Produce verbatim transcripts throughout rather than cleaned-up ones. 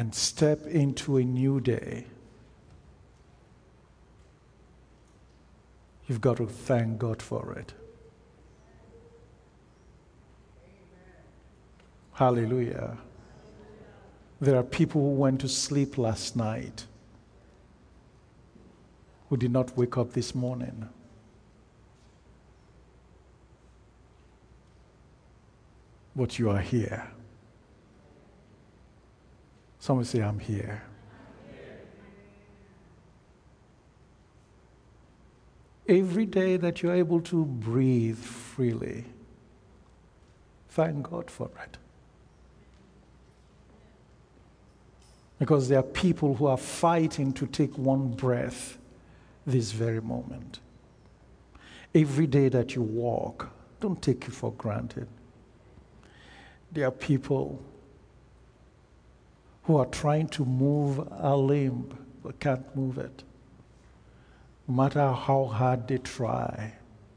and step into a new day, you've got to thank God for it. Hallelujah. There are people who went to sleep last night who did not wake up this morning. But you are here. Someone say, I'm here. Every day that you're able to breathe freely, thank God for it. Because there are people who are fighting to take one breath this very moment. Every day that you walk, don't take it for granted. There are people who are trying to move a limb but can't move it, no matter how hard they try.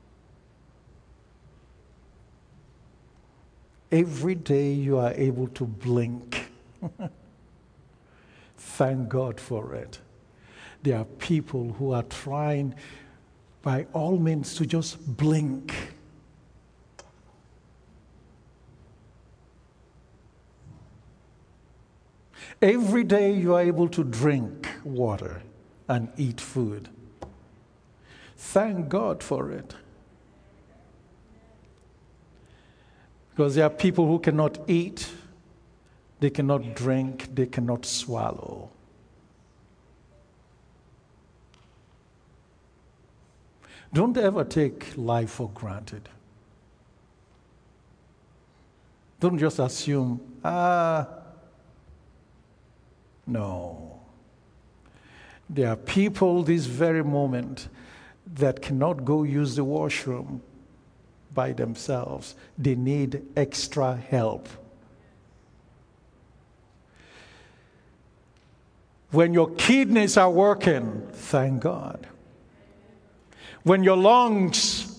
Every day you are able to blink. Thank God for it. There are people who are trying by all means to just blink. Every day you are able to drink water and eat food. Thank God for it. Because there are people who cannot eat, they cannot drink, they cannot swallow. Don't ever take life for granted. Don't just assume, ah, no. There are people this very moment that cannot go use the washroom by themselves. They need extra help. When your kidneys are working, thank God. When your lungs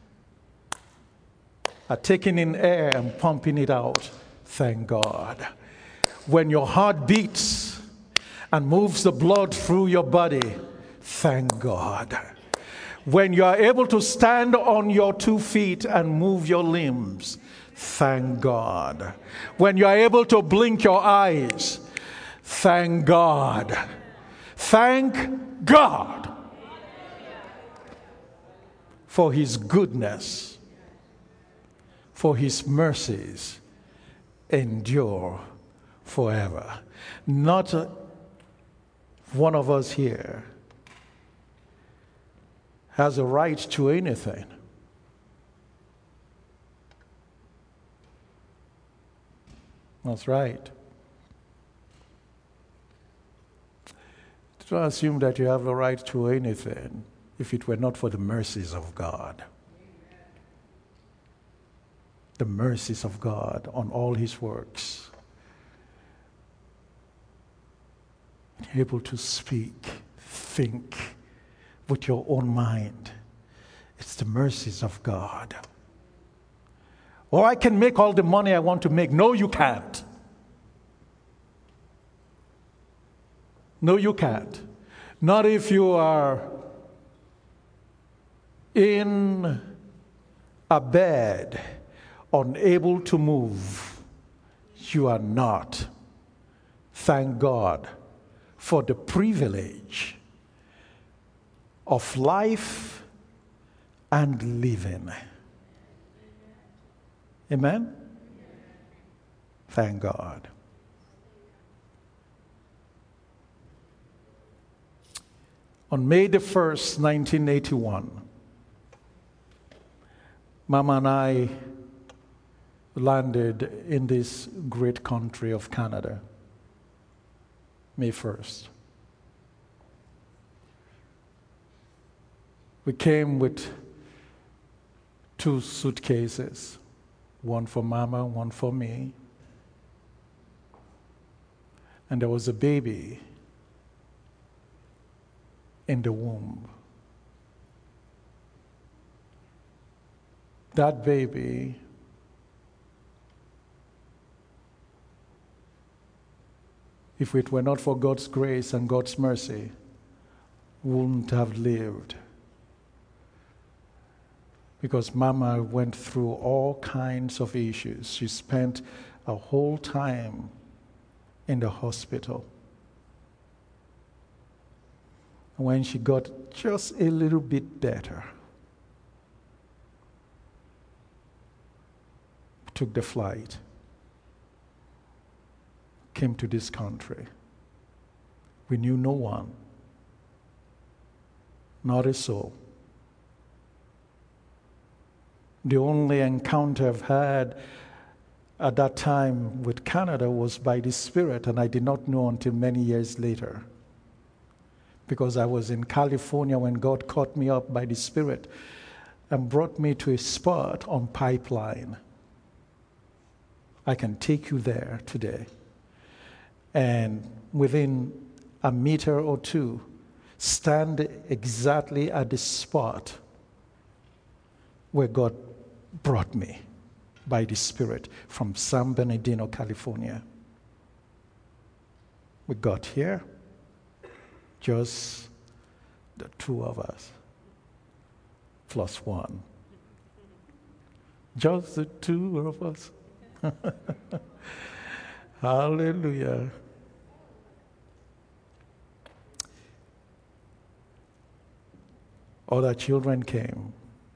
are taking in air and pumping it out, thank God. When your heart beats and moves the blood through your body, thank God. When you are able to stand on your two feet and move your limbs, thank God. When you are able to blink your eyes, thank God. Thank God for His goodness, for His mercies endure forever. Not a, one of us here has a right to anything. That's right. Don't assume that you have a right to anything if it were not for the mercies of God. The mercies of God on all His works. Able to speak, think with your own mind. It's the mercies of God. Or I can make all the money I want to make. No, you can't. No, you can't. Not if you are in a bed, unable to move. You are not. Thank God for the privilege of life and living. Amen? Thank God. On May the first, nineteen eighty-one, Mama and I landed in this great country of Canada. May first. We came with two suitcases, one for Mama, one for me. And there was a baby in the womb. That baby If it were not for God's grace and God's mercy, wouldn't have lived. Because Mama went through all kinds of issues. She spent a whole time in the hospital. When she got just a little bit better, took the flight, came to this country. We knew no one, not a soul. The only encounter I've had at that time with Canada was by the Spirit, and I did not know until many years later. Because I was in California when God caught me up by the Spirit and brought me to a spot on Pipeline. I can take you there today. And within a meter or two, stand exactly at the spot where God brought me by the Spirit from San Bernardino, California. We got here, just the two of us, plus one. Just the two of us. Hallelujah. Other children came.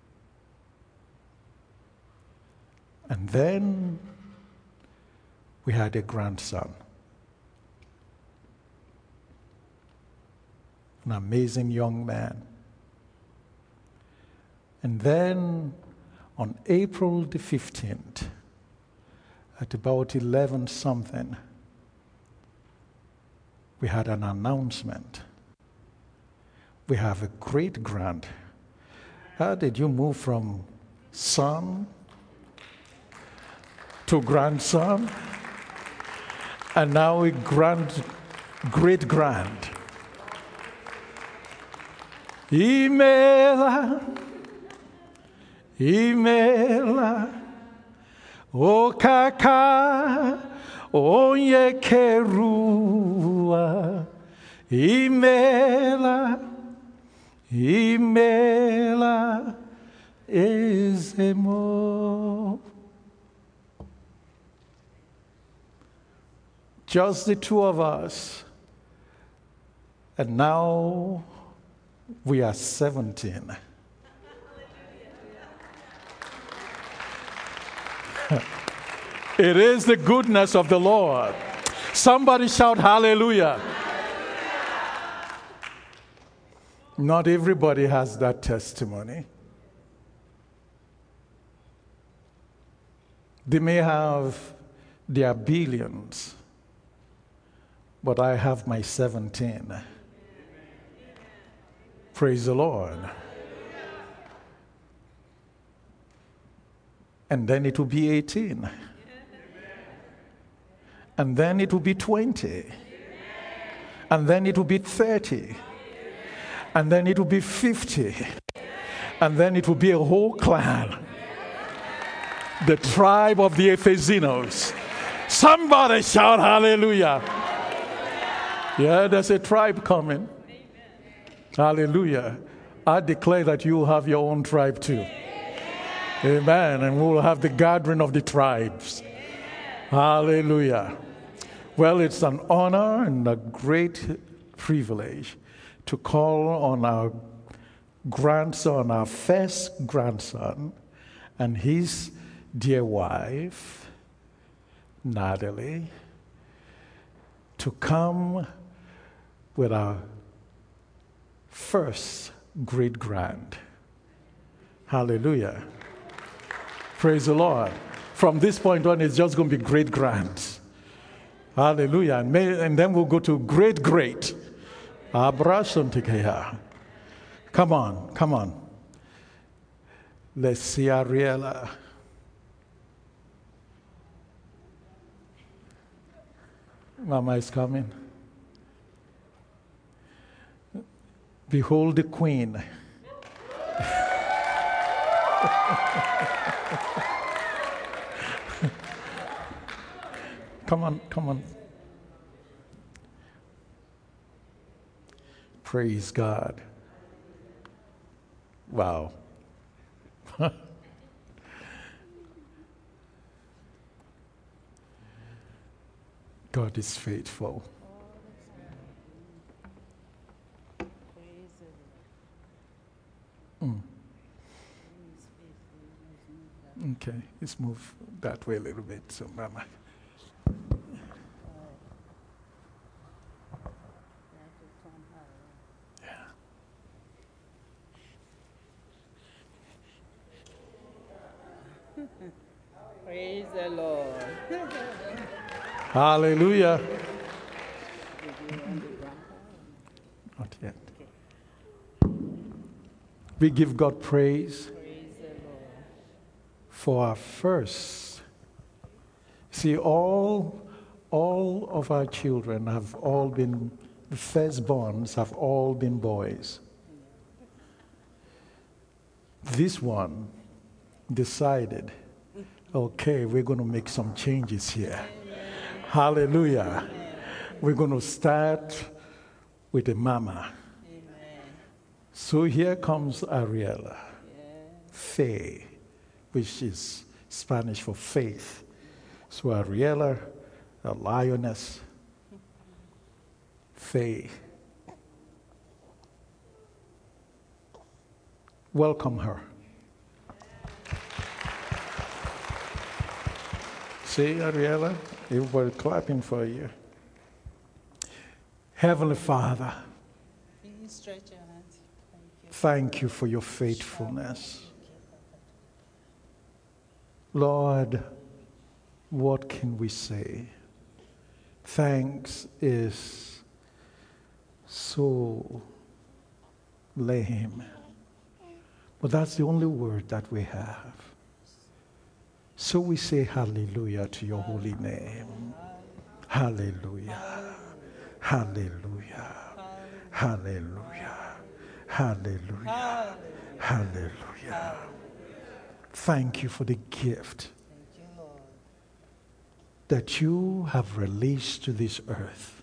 And then we had a grandson. An amazing young man. And then on April the fifteenth, at about eleven something, we had an announcement. We have a great grand. How did you move from son to grandson? And now a grand, great grand. Imela, Imela, O kaka, onye kerua, Imela, Imela, ezemo. Just the two of us. And now we are seventeen. It is the goodness of the Lord. Somebody shout hallelujah. Hallelujah. Not everybody has that testimony. They may have their billions, but I have my seventeen. Praise the Lord. And then it will be eighteen. And then it will be twenty. And then it will be thirty. And then it will be fifty. And then it will be a whole clan. The tribe of the Ephezinos. Somebody shout hallelujah. Yeah, there's a tribe coming. Hallelujah. I declare that you will have your own tribe too. Amen. And we will have the gathering of the tribes. Hallelujah. Well, it's an honor and a great privilege to call on our grandson, our first grandson, and his dear wife, Natalie, to come with our first great grand. Hallelujah. Praise the Lord. From this point on, it's just going to be great grands. Hallelujah. And, may, and then we'll go to great great. Come on, come on. Let's see Ariella. Mama is coming. Behold the queen. Come on, come on. Praise God. Wow. God is faithful. Mm. Okay, let's move that way a little bit, so Mama. Yeah. Praise the Lord. Hallelujah. Not yet. We give God praise, Praise the Lord. For our first. See, all, all of our children have all been, the firstborns have all been boys. This one decided, okay, we're going to make some changes here. Amen. Hallelujah. Amen. We're going to start with a mama. Amen. So here comes Ariella. Yeah. Faye, which is Spanish for faith. So Ariella, a lioness. Faye. Welcome her. See, Ariella, everybody clapping for you. Heavenly Father, please stretch your hands. Thank you. Thank you for your faithfulness. Lord, what can we say? Thanks is so lame, but that's the only word that we have. So we say hallelujah to your holy name. Hallelujah. Hallelujah. Hallelujah. Hallelujah. Hallelujah. Thank you for the gift that you have released to this earth.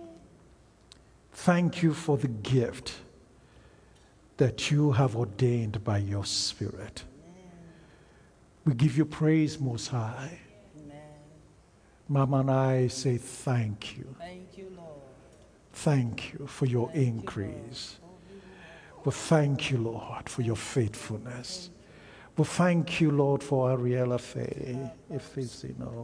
Thank you for the gift that you have ordained by your Spirit. We give you praise, Most High. Amen. Mama and I say thank you. Thank you, Lord. Thank you for your thank increase. You, well, thank you, Lord, for your faithfulness. Well, thank you, Lord, for Ariella Faye, if it's you know.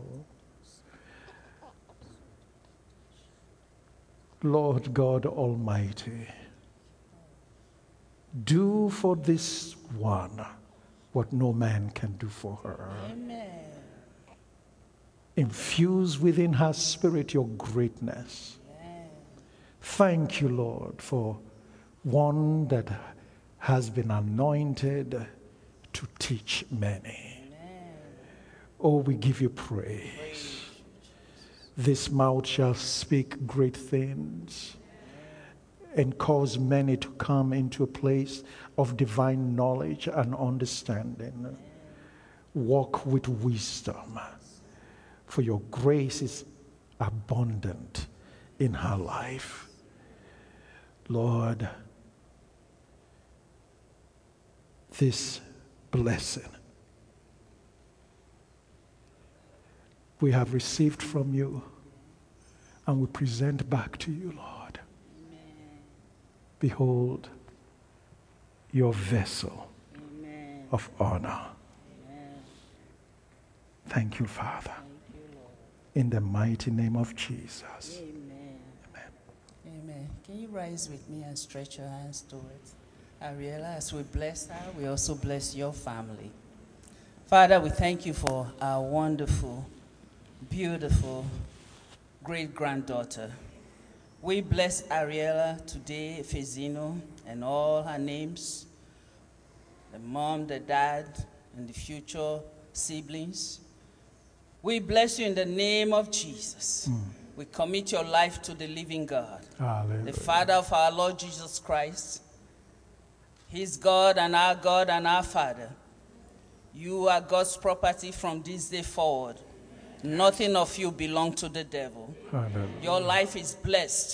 Lord God Almighty, do for this one what no man can do for her. Amen. Infuse within her spirit your greatness. Amen. Thank you, Lord, for one that has been anointed to teach many. Amen. Oh, we give you praise. praise. This mouth shall speak great things and cause many to come into a place of divine knowledge and understanding. Walk with wisdom, for your grace is abundant in her life. Lord, this blessing we have received from you and we present back to you, Lord. Behold, your vessel Amen. Of honor. Amen. Thank you, Father. Thank you, Lord. In the mighty name of Jesus. Amen. Amen. Amen. Can you rise with me and stretch your hands towards Ariella? As we bless her, we also bless your family. Father, we thank you for our wonderful, beautiful great-granddaughter. We bless Ariella today, Fezino, and all her names, the mom, the dad, and the future siblings. We bless you in the name of Jesus. Mm. We commit your life to the living God, Hallelujah. The Father of our Lord Jesus Christ. He's God and our God and our Father. You are God's property from this day forward. Nothing of you belongs to the devil. Hallelujah. Your life is blessed.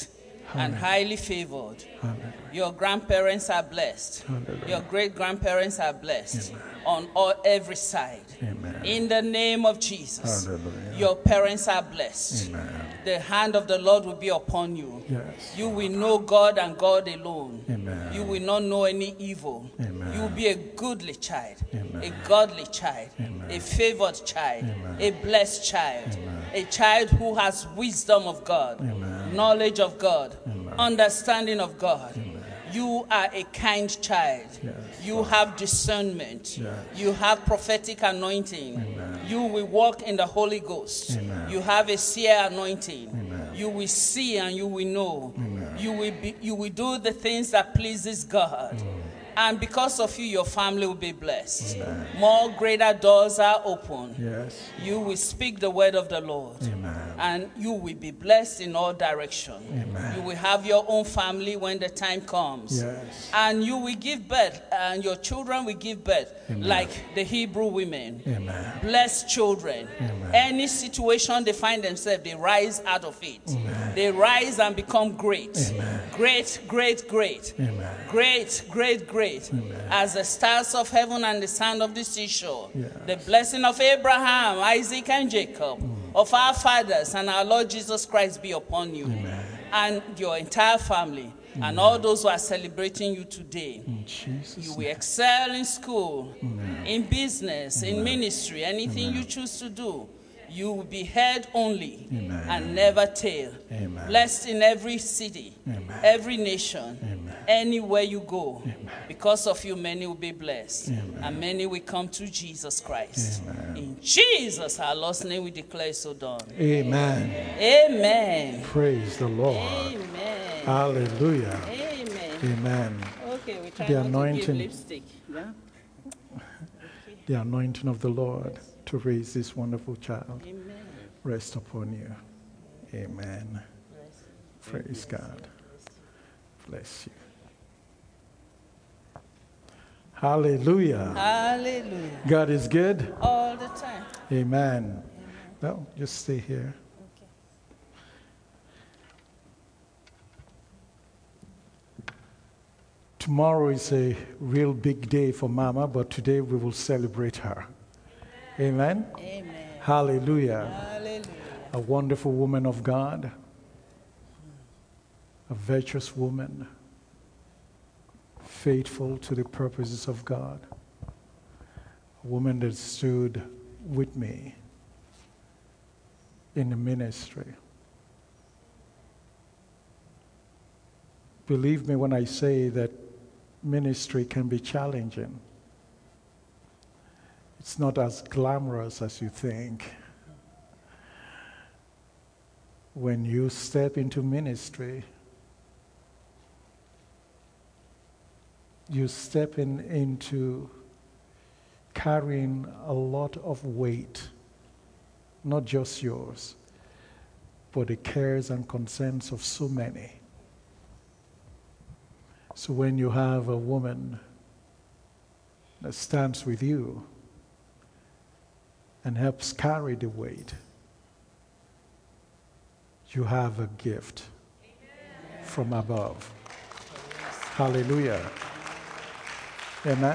and highly favored. Hallelujah. Your grandparents are blessed. Hallelujah. Your great-grandparents are blessed. Amen. On all, every side. Amen. In the name of Jesus. Hallelujah. Your parents are blessed. Amen. The hand of the Lord will be upon you. Yes. You will know God and God alone. Amen. You will not know any evil. Amen. You will be a goodly child, Amen. a godly child, Amen. a favored child, Amen. a blessed child, Amen. a child who has wisdom of God, Amen. knowledge of God, Amen. understanding of God. Amen. You are a kind child. Yes. You have discernment. Yes. You have prophetic anointing. Amen. You will walk in the Holy Ghost. Amen. You have a seer anointing. Amen. You will see and you will know. Amen. You will be, you will do the things that pleases God. Mm. And because of you, your family will be blessed. Amen. More greater doors are open. Yes. You will speak the word of the Lord. Amen. And you will be blessed in all directions. Amen. You will have your own family when the time comes. Yes. And you will give birth, and your children will give birth, Amen. like the Hebrew women. Amen. Blessed children. Amen. Any situation they find themselves, they rise out of it. Amen. They rise and become great. Amen. Great, great, great. Amen. Great, great, great. Amen. As the stars of heaven and the sand of the seashore. Yes. The blessing of Abraham, Isaac, and Jacob, mm. of our fathers and our Lord Jesus Christ be upon you. Amen. And your entire family. Amen. And all those who are celebrating you today. In Jesus' You will name. excel in school, Amen. in business, Amen. in ministry, anything Amen. you choose to do. You will be head only. Amen. And never tail. Amen. Blessed in every city, Amen. every nation, Amen. anywhere you go. Amen. Because of you, many will be blessed. Amen. And many will come to Jesus Christ. Amen. In Jesus, our Lord's name, we declare so done. Amen. Amen. Praise the Lord. Amen. Hallelujah. Amen. Amen. Okay, we try The not to give anointing. lipstick. Yeah? The anointing of the Lord to raise this wonderful child Amen. rest upon you. Amen. Bless Praise God. Bless you. Hallelujah. Hallelujah. God is good. All the time. Amen. No, just stay here. Okay. Tomorrow is a real big day for Mama, but today we will celebrate her. Amen. Amen. Hallelujah. Hallelujah. A wonderful woman of God, a virtuous woman, faithful to the purposes of God, a woman that stood with me in the ministry. Believe me when I say that ministry can be challenging. It's not as glamorous as you think. When you step into ministry, you step in, into carrying a lot of weight, not just yours, but the cares and concerns of so many. So when you have a woman that stands with you and helps carry the weight, you have a gift Amen. From above. Hallelujah. Amen.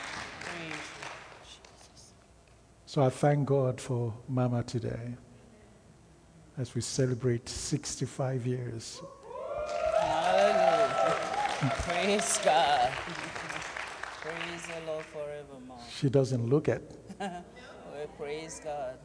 So I thank God for Mama today as we celebrate sixty-five years. Hallelujah. Praise God. Praise the Lord forevermore. She doesn't look it. We praise God.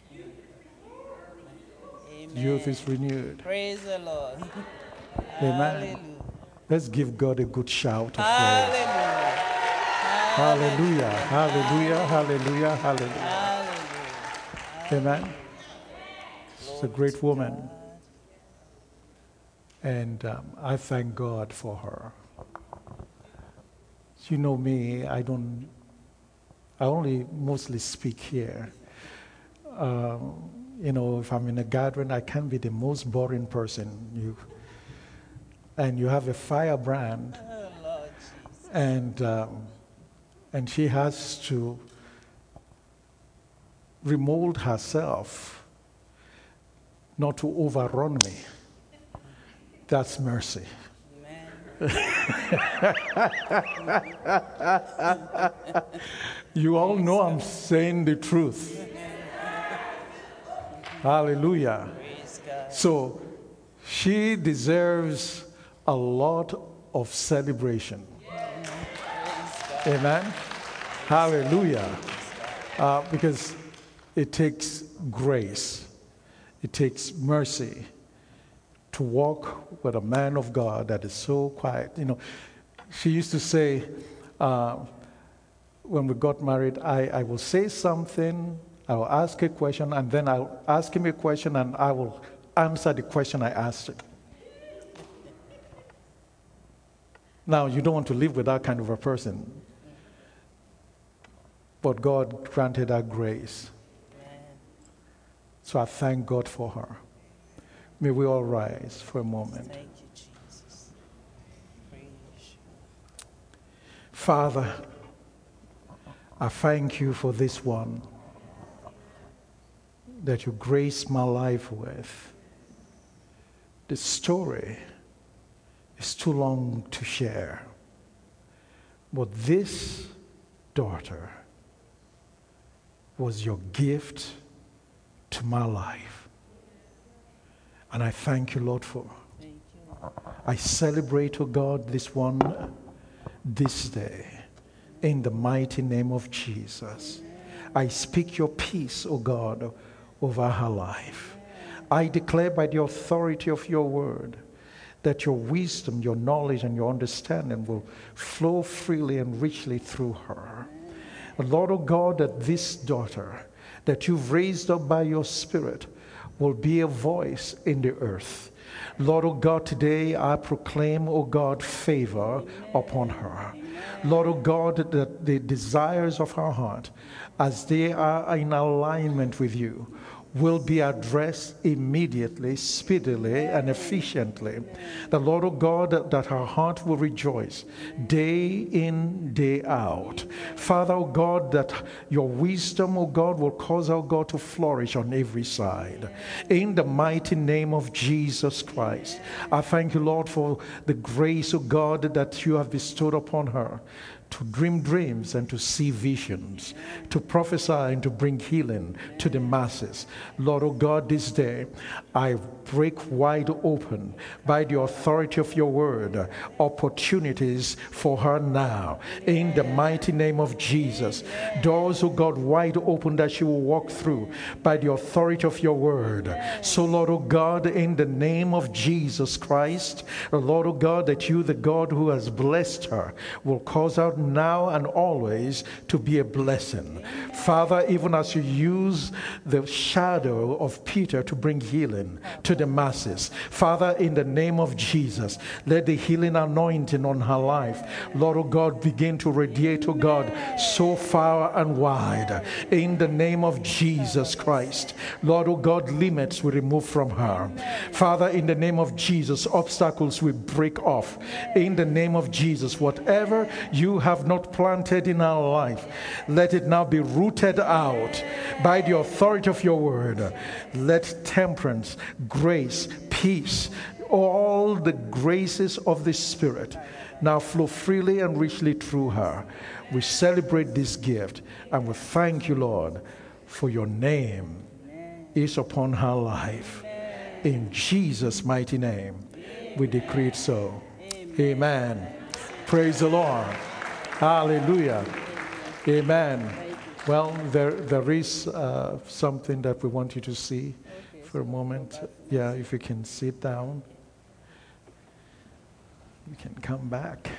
Amen. Youth is renewed. Praise the Lord. Amen. Hallelujah. Let's give God a good shout of praise. Hallelujah. Hallelujah. Hallelujah. Hallelujah. Hallelujah. Hallelujah. Amen. She's a great woman. And um, I thank God for her. You know me, I don't, I only mostly speak here. Um, you know, if I'm in a gathering, I can be the most boring person. You, and you have a firebrand, Oh, Lord Jesus. and um, and she has to remold herself not to overrun me. That's mercy. You all know I'm saying the truth. Hallelujah. So she deserves a lot of celebration. Amen. Hallelujah. Uh, because it takes grace, it takes mercy to walk with a man of God that is so quiet. You know, she used to say, uh, when we got married, I, I will say something, I will ask a question, and then I'll ask him a question, and I will answer the question I asked him. Now, you don't want to live with that kind of a person. But God granted her grace. So I thank God for her. May we all rise for a moment. Thank you, Jesus. Praise you. Father, I thank you for this one that you grace my life with. The story is too long to share. But this daughter was your gift to my life. And I thank you, Lord, for it. Thank you. I celebrate, oh God, this one this day in the mighty name of Jesus. I speak your peace, oh God, over her life. I declare by the authority of your word that your wisdom, your knowledge, and your understanding will flow freely and richly through her. Lord, oh God, that this daughter that you've raised up by your Spirit will be a voice in the earth. Lord, oh God, today I proclaim, oh God, favor upon her. Lord, oh God, that the desires of her heart, as they are in alignment with you, will be addressed immediately, speedily, and efficiently. The Lord, oh God, that, that her heart will rejoice day in, day out. Father, oh God, that your wisdom, oh God, will cause our God to flourish on every side. In the mighty name of Jesus Christ, I thank you, Lord, for the grace, oh God, that you have bestowed upon her to dream dreams and to see visions, to prophesy and to bring healing to the masses. Lord, oh God, this day I break wide open by the authority of your word opportunities for her now. In the mighty name of Jesus, doors, oh God, wide open that she will walk through by the authority of your word. So, Lord, oh God, in the name of Jesus Christ, Lord, oh God, that you, the God who has blessed her, will cause her now and always to be a blessing. Father, even as you use the shadow of Peter to bring healing to the masses, Father, in the name of Jesus, let the healing anointing on her life, Lord, oh God, begin to radiate, oh God, so far and wide. In the name of Jesus Christ, Lord, oh God, limits we remove from her. Father, in the name of Jesus, obstacles we break off. In the name of Jesus, whatever you have not planted in our life, let it now be rooted out by the authority of your word. Let temperance, grace, peace, all the graces of the Spirit now flow freely and richly through her. We celebrate this gift and we thank you, Lord, for your name is upon her life. In Jesus' mighty name, we decree it so. Amen. Praise the Lord. Hallelujah. Amen. Well, there there is uh, something that we want you to see for a moment. Yeah, if you can sit down, you can come back.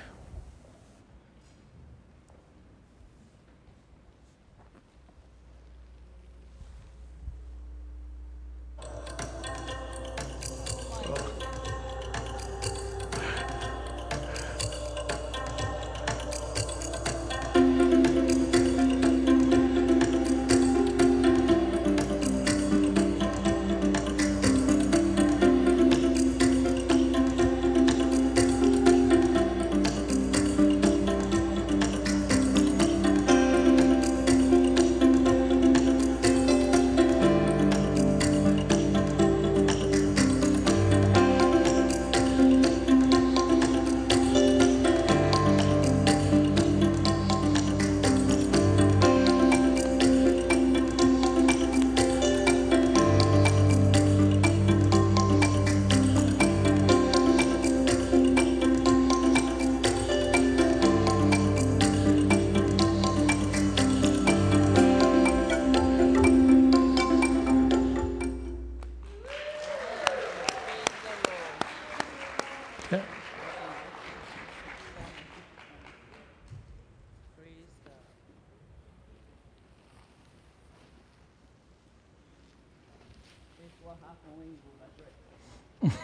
what happens when you overdress.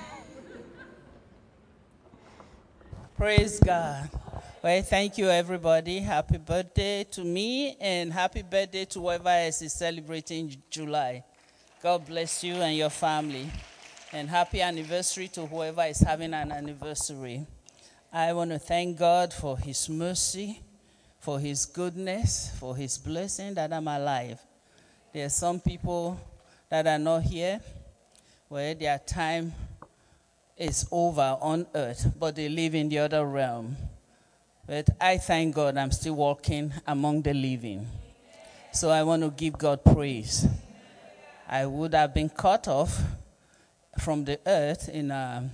Praise God. Well, thank you, everybody. Happy birthday to me, and happy birthday to whoever else is celebrating July. God bless you and your family. And happy anniversary to whoever is having an anniversary. I want to thank God for his mercy, for his goodness, for his blessing that I'm alive. There are some people that are not here where their time is over on earth, but they live in the other realm. But I thank God I'm still walking among the living. So I want to give God praise. I would have been cut off from the earth in um,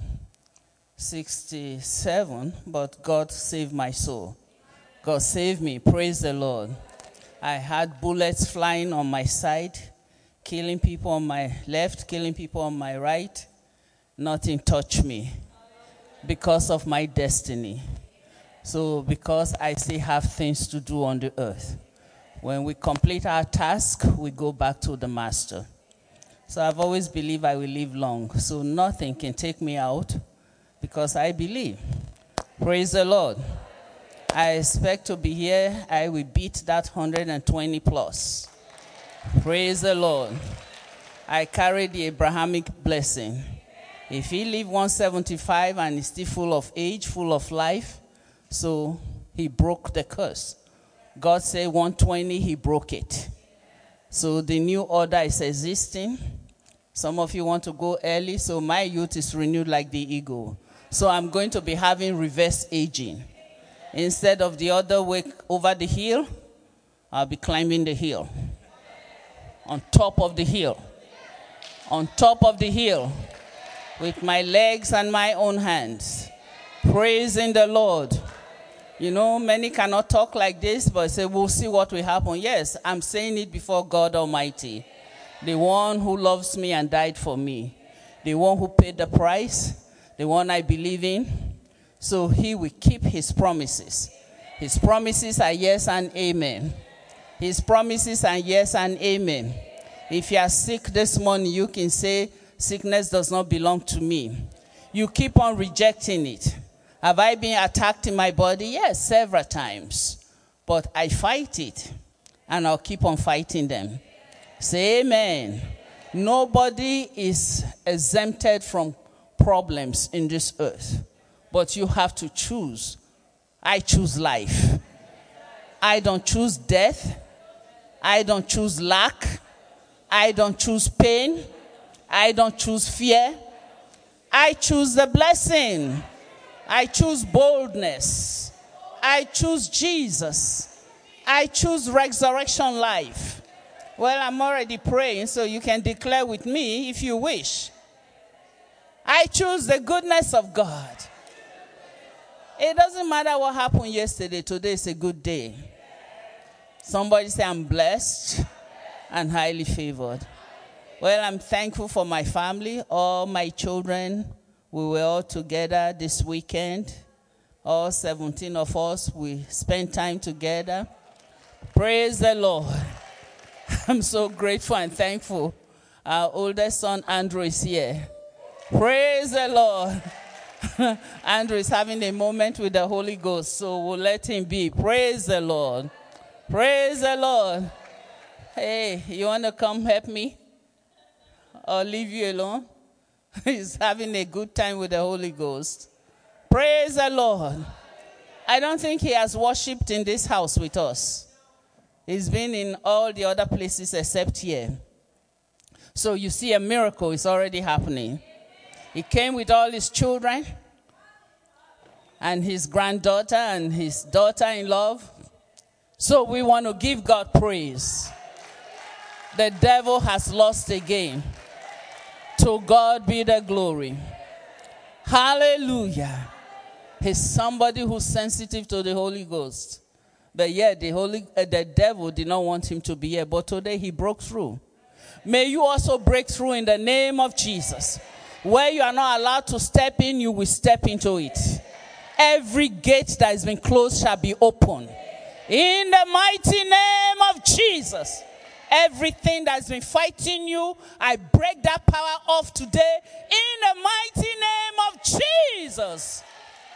sixty-seven, but God saved my soul. God saved me. Praise the Lord. I had bullets flying on my side, killing people on my left, killing people on my right. Nothing touched me because of my destiny. So because I still have things to do on the earth. When we complete our task, we go back to the master. So I've always believed I will live long. So nothing can take me out because I believe. Praise the Lord. I expect to be here. I will beat that one hundred twenty plus. Praise the Lord. I carry the Abrahamic blessing. If he lived one seventy-five and is still full of age, full of life, so he broke the curse. God said one twenty, he broke it. So the new order is existing. Some of you want to go early, so my youth is renewed like the eagle. So I'm going to be having reverse aging. Instead of the other way over the hill, I'll be climbing the hill. On top of the hill. On top of the hill. With my legs and my own hands. Praising the Lord. You know, many cannot talk like this, but say, we'll see what will happen. Yes, I'm saying it before God Almighty. The one who loves me and died for me. The one who paid the price. The one I believe in. So he will keep his promises. His promises are yes and amen. His promises are yes and amen. If you are sick this morning, you can say, sickness does not belong to me. You keep on rejecting it. Have I been attacked in my body? Yes, several times. But I fight it. And I'll keep on fighting them. Say amen. Nobody is exempted from problems in this earth. But you have to choose. I choose life. I don't choose death. I don't choose lack. I don't choose pain. I don't choose fear. I choose the blessing. I choose boldness. I choose Jesus. I choose resurrection life. Well, I'm already praying, so you can declare with me if you wish. I choose the goodness of God. It doesn't matter what happened yesterday. Today is a good day. Somebody say, I'm blessed and highly favored. Well, I'm thankful for my family, all my children. We were all together this weekend. All seventeen of us, we spent time together. Praise the Lord. I'm so grateful and thankful. Our oldest son, Andrew, is here. Praise the Lord. Andrew is having a moment with the Holy Ghost, so we'll let him be. Praise the Lord. Praise the Lord. Hey, you want to come help me? Or leave you alone? He's having a good time with the Holy Ghost. Praise the Lord. I don't think he has worshipped in this house with us. He's been in all the other places except here. So you see, a miracle is already happening. He came with all his children and his granddaughter and his daughter-in-law. So we want to give God praise. The devil has lost again. To God be the glory. Hallelujah. He's somebody who's sensitive to the Holy Ghost. But yet the Holy, uh, the devil did not want him to be here. But today he broke through. May you also break through in the name of Jesus. Where you are not allowed to step in, you will step into it. Every gate that has been closed shall be opened. In the mighty name of Jesus. Everything that's been fighting you, I break that power off today in the mighty name of Jesus.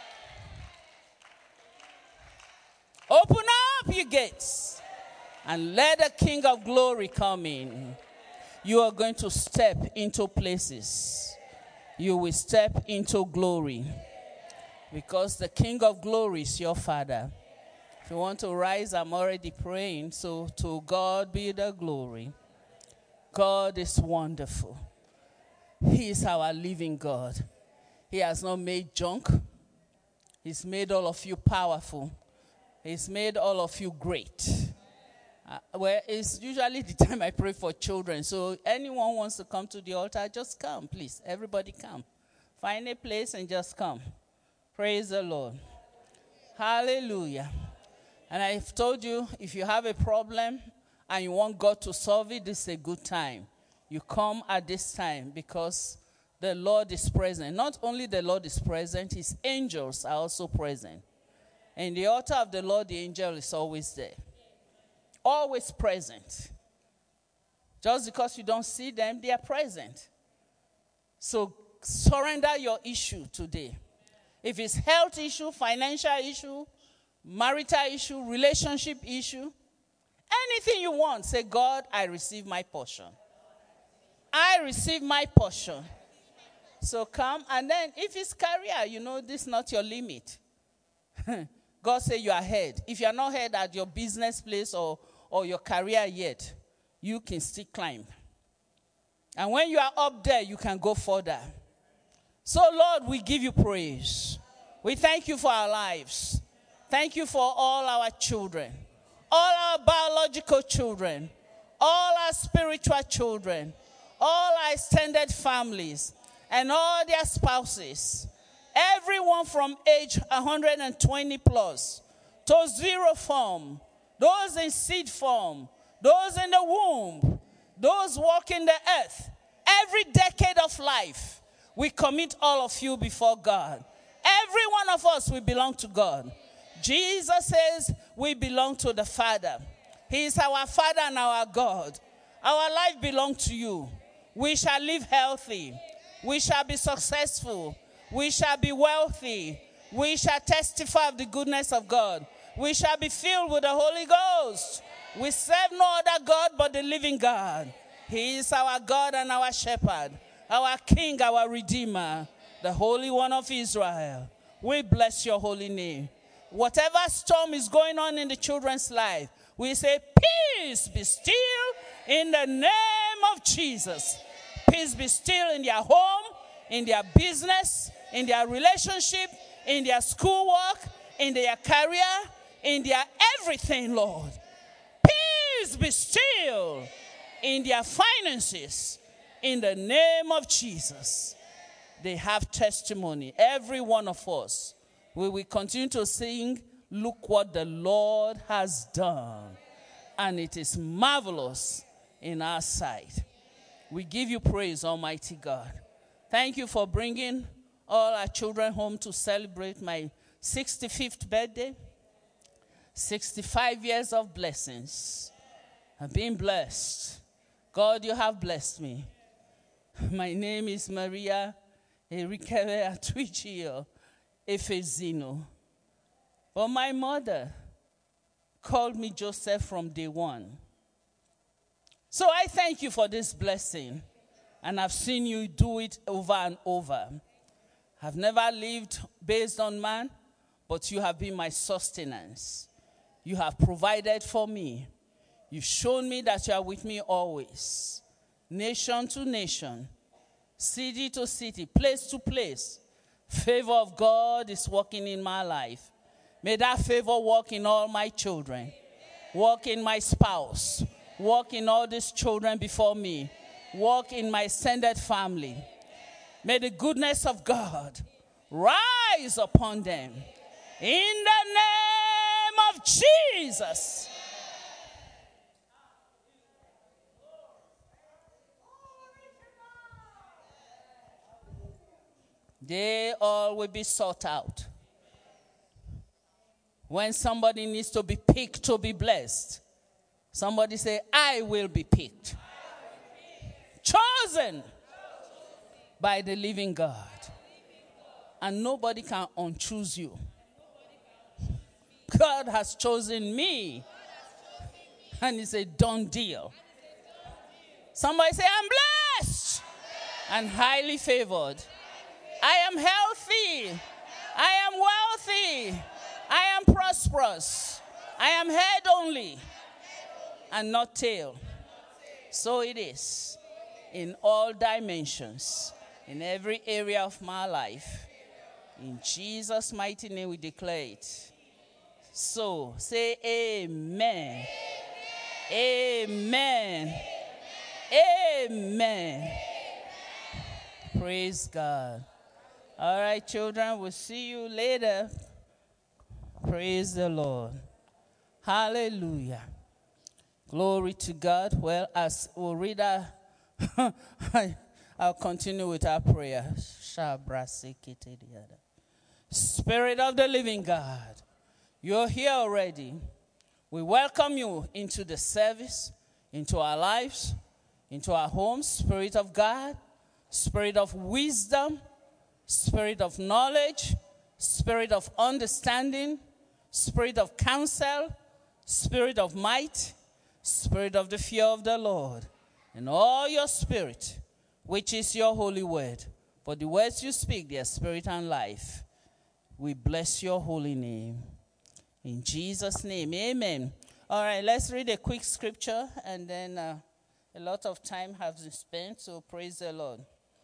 Open up your gates and let the King of Glory come in. You are going to step into places. You will step into glory because the King of Glory is your Father. If you want to rise, I'm already praying. So to God be the glory. God is wonderful. He is our living God. He has not made junk. He's made all of you powerful. He's made all of you great. Uh, well, it's usually the time I pray for children. So anyone wants to come to the altar, just come, please. Everybody come. Find a place and just come. Praise the Lord. Hallelujah. And I've told you, if you have a problem and you want God to solve it, this is a good time. You come at this time because the Lord is present. Not only the Lord is present, his angels are also present. In the altar of the Lord, the angel is always there. Always present. Just because you don't see them, they are present. So surrender your issue today. If it's health issue, financial issue, marital issue, relationship issue, anything you want, say, God, I receive my portion. I receive my portion. So come, and then if it's career, you know this is not your limit. God say you are head. If you are not head at your business place or, or your career yet, you can still climb. And when you are up there, you can go further. So, Lord, we give you praise. We thank you for our lives. Thank you for all our children, all our biological children, all our spiritual children, all our extended families, and all their spouses. Everyone from age one hundred twenty plus to zero form, those in seed form, those in the womb, those walking the earth, every decade of life, we commit all of you before God. Every one of us, we belong to God. Jesus says we belong to the Father. He is our Father and our God. Our life belongs to you. We shall live healthy. We shall be successful. We shall be wealthy. We shall testify of the goodness of God. We shall be filled with the Holy Ghost. We serve no other God but the living God. He is our God and our shepherd, our King, our Redeemer, the Holy One of Israel. We bless your holy name. Whatever storm is going on in the children's life, we say, peace be still in the name of Jesus. Peace be still in their home, in their business, in their relationship, in their schoolwork, in their career, in their everything, Lord. Peace be still in their finances, in the name of Jesus. They have testimony. Every one of us, we will continue to sing, look what the Lord has done. And it is marvelous in our sight. We give you praise, Almighty God. Thank you for bringing all our children home to celebrate my sixty-fifth birthday. sixty-five years of blessings. I've been blessed. God, you have blessed me. My name is Maria Erikere Atwichio Efezino. But my mother called me Joseph from day one. So I thank you for this blessing. And I've seen you do it over and over. I've never lived based on man, but you have been my sustenance. You have provided for me. You've shown me that you are with me always. Nation to nation, city to city, place to place. Favor of God is working in my life. May that favor work in all my children. Work in my spouse. Work in all these children before me. Work in my extended family. May the goodness of God rise upon them. In the name of Jesus. They all will be sought out. When somebody needs to be picked to be blessed, Somebody say, I will be picked. Chosen by the living God. And nobody can unchoose you. God has chosen me. And it's a done deal. Somebody say, I'm blessed and highly favored. I am healthy. I am wealthy. I am prosperous. I am head only and not tail. So it is in all dimensions, in every area of my life. In Jesus' mighty name we declare it. So, say amen. Amen. Amen. Amen. Praise God. All right, children, we'll see you later. Praise the Lord. Hallelujah. Glory to God. Well, as we'll read our, I'll continue with our prayer. Spirit of the living God, you're here already. We welcome you into the service, into our lives, into our homes. Spirit of God, Spirit of wisdom, Spirit of knowledge, Spirit of understanding, Spirit of counsel, Spirit of might, Spirit of the fear of the Lord, and all your spirit, which is your holy word. For the words you speak, they are spirit and life. We bless your holy name. In Jesus' name, amen. All right, let's read a quick scripture, and then uh, a lot of time has been spent, so praise the Lord.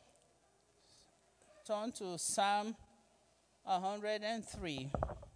Turn to Psalm one hundred three.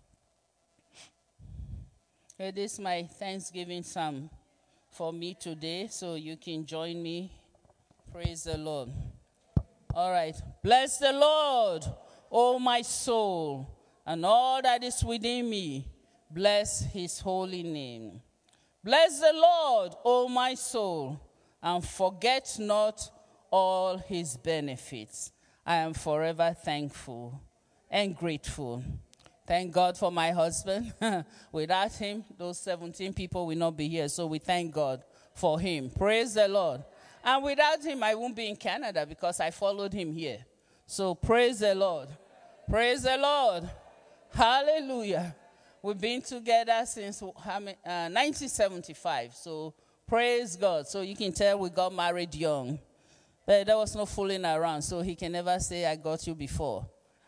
It is my Thanksgiving psalm for me today, so you can join me. Praise the Lord. All right. Bless the Lord, O my soul, and all that is within me. Bless his holy name. Bless the Lord, O my soul, and forget not all his benefits. I am forever thankful and grateful. Thank God for my husband. Without him, those seventeen people will not be here. So we thank God for him. Praise the Lord. And without him, I won't be in Canada because I followed him here. So praise the Lord. Praise the Lord. Hallelujah. We've been together since uh, nineteen seventy-five. So praise God. So you can tell we got married young. But there was no fooling around. So he can never say, I got you before.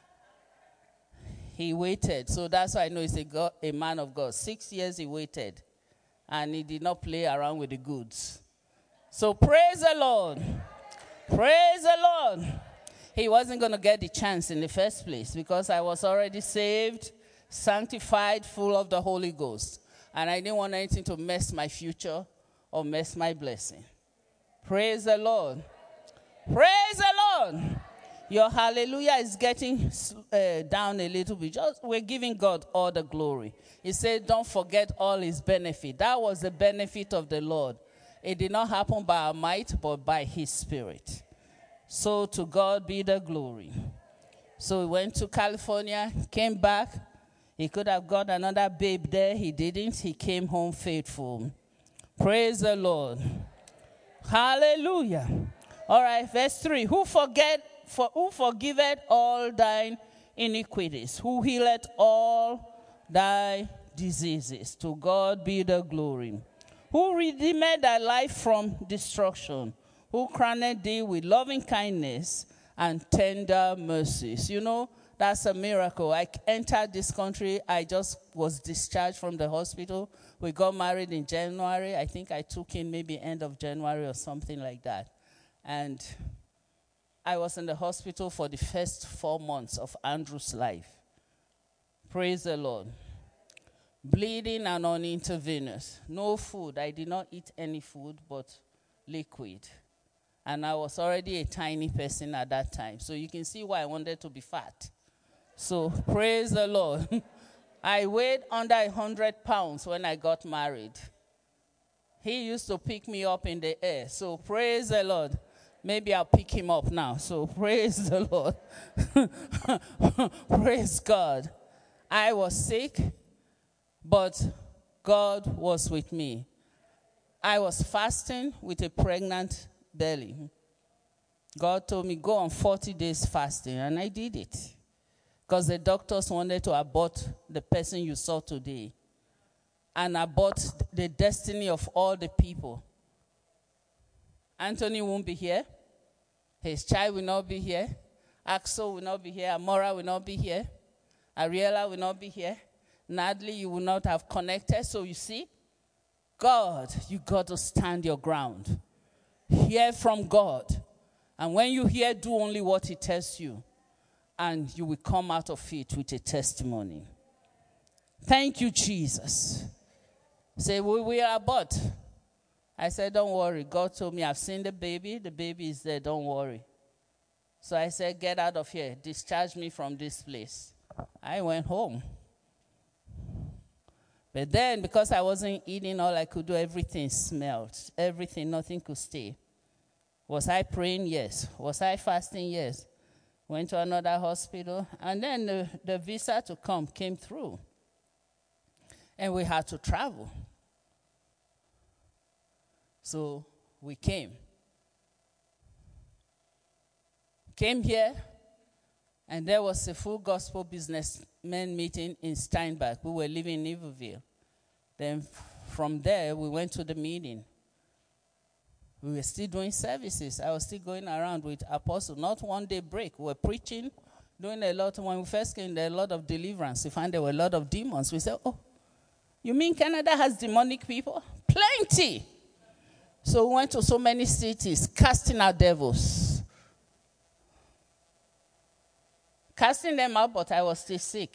He waited. So that's why I know he's a, God, a man of God. Six years he waited. And he did not play around with the goods. So praise the Lord. Praise the Lord. He wasn't going to get the chance in the first place because I was already saved, sanctified, full of the Holy Ghost. And I didn't want anything to mess my future or mess my blessing. Praise the Lord. Praise the Lord. Your hallelujah is getting uh, down a little bit. Just we're giving God all the glory. He said, don't forget all his benefit. That was the benefit of the Lord. It did not happen by our might, but by his spirit. So to God be the glory. So he went to California, came back. He could have got another babe there. He didn't. He came home faithful. Praise the Lord. Hallelujah. All right, verse three. Who forget For who forgiveth all thine iniquities, who healeth all thy diseases. To God be the glory. Who redeemed thy life from destruction, who crowned thee with loving kindness and tender mercies. You know, that's a miracle. I entered this country. I just was discharged from the hospital. We got married in January. I think I took in maybe end of January or something like that. And I was in the hospital for the first four months of Andrew's life. Praise the Lord. Bleeding and unintervenous. No food. I did not eat any food but liquid. And I was already a tiny person at that time. So you can see why I wanted to be fat. So praise the Lord. I weighed under one hundred pounds when I got married. He used to pick me up in the air. So praise the Lord. Maybe I'll pick him up now. So praise the Lord. Praise God. I was sick, but God was with me. I was fasting with a pregnant belly. God told me, go on forty days fasting, and I did it. Because the doctors wanted to abort the person you saw today and abort the destiny of all the people. Anthony won't be here. His child will not be here. Axel will not be here. Amora will not be here. Ariella will not be here. Nadly, you will not have connected. So you see, God, you got to stand your ground. Hear from God. And when you hear, do only what he tells you. And you will come out of it with a testimony. Thank you, Jesus. Say, we will abort. I said, don't worry. God told me, I've seen the baby. The baby is there. Don't worry. So I said, get out of here. Discharge me from this place. I went home. But then, because I wasn't eating, all I could do, everything smelled. Everything, nothing could stay. Was I praying? Yes. Was I fasting? Yes. Went to another hospital. And then the, the visa to come came through. And we had to travel. So we came. Came here, and there was a full gospel businessmen meeting in Steinbach. We were living in Iberville. Then from there, we went to the meeting. We were still doing services. I was still going around with Apostle. Not one day break. We were preaching, doing a lot. When we first came, there were a lot of deliverance. We found there were a lot of demons. We said, oh, you mean Canada has demonic people? Plenty. So we went to so many cities, casting out devils. Casting them out, but I was still sick.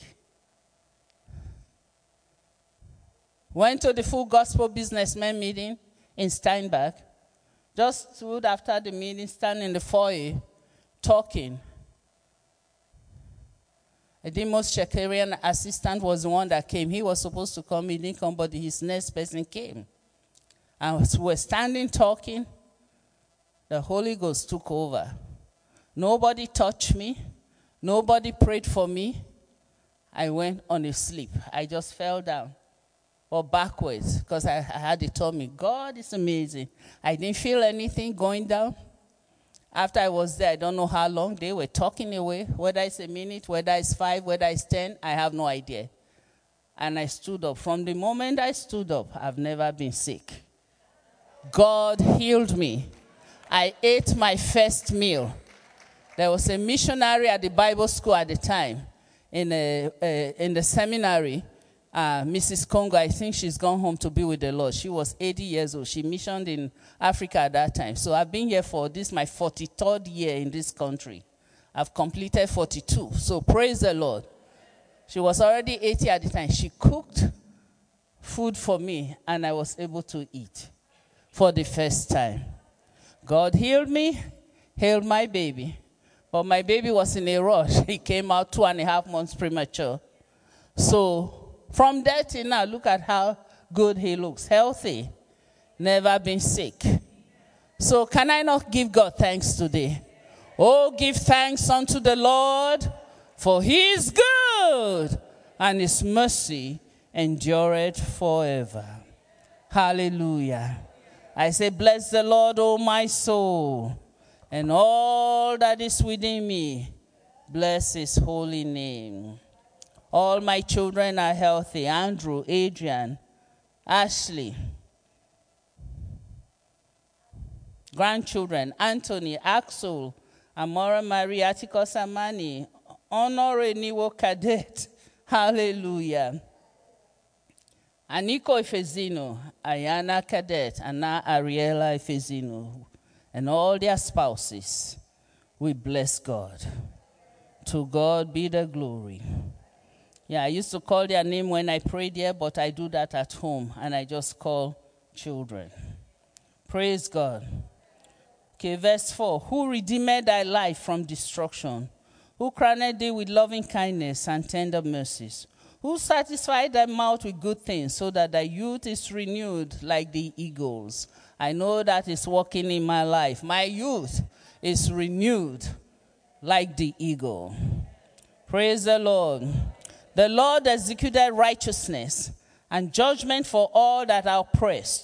Went to the full gospel businessmen meeting in Steinbach. Just stood after the meeting, standing in the foyer, talking. A Demos Shakarian assistant was the one that came. He was supposed to come, he didn't come, but his next person came. And we were standing talking. The Holy Ghost took over. Nobody touched me. Nobody prayed for me. I went on a sleep. I just fell down. Or backwards, because I, I had it told me, God is amazing. I didn't feel anything going down. After I was there, I don't know how long, they were talking away. Whether it's a minute, whether it's five, whether it's ten, I have no idea. And I stood up. From the moment I stood up, I've never been sick. God healed me. I ate my first meal. There was a missionary at the Bible school at the time, in, a, a, in the seminary. Uh, Missus Congo, I think she's gone home to be with the Lord. She was eighty years old. She missioned in Africa at that time. So I've been here for this, my forty-third year in this country. I've completed forty-two. So praise the Lord. She was already eighty at the time. She cooked food for me, and I was able to eat for the first time. God healed me, healed my baby. But my baby was in a rush. He came out two and a half months premature. So from there till now, look at how good he looks. Healthy. Never been sick. So can I not give God thanks today? Oh, give thanks unto the Lord, for he is good, and his mercy endureth forever. Hallelujah. I say, bless the Lord, O my soul, and all that is within me. Bless his holy name. All my children are healthy. Andrew, Adrian, Ashley. Grandchildren, Anthony, Axel, Amora Marie, Atticus Amani, Honore Niwo Cadet. Hallelujah. Aniko Efezino, Ayana Cadet, Anna Ariella Efezino, and all their spouses. We bless God. To God be the glory. Yeah, I used to call their name when I prayed here, but I do that at home, and I just call children. Praise God. Okay, verse four. Who redeemed thy life from destruction? Who crowned thee with loving kindness and tender mercies? Who satisfied thy mouth with good things, so that thy youth is renewed like the eagles? I know that is working in my life. My youth is renewed like the eagle. Praise the Lord. The Lord executed righteousness and judgment for all that are oppressed.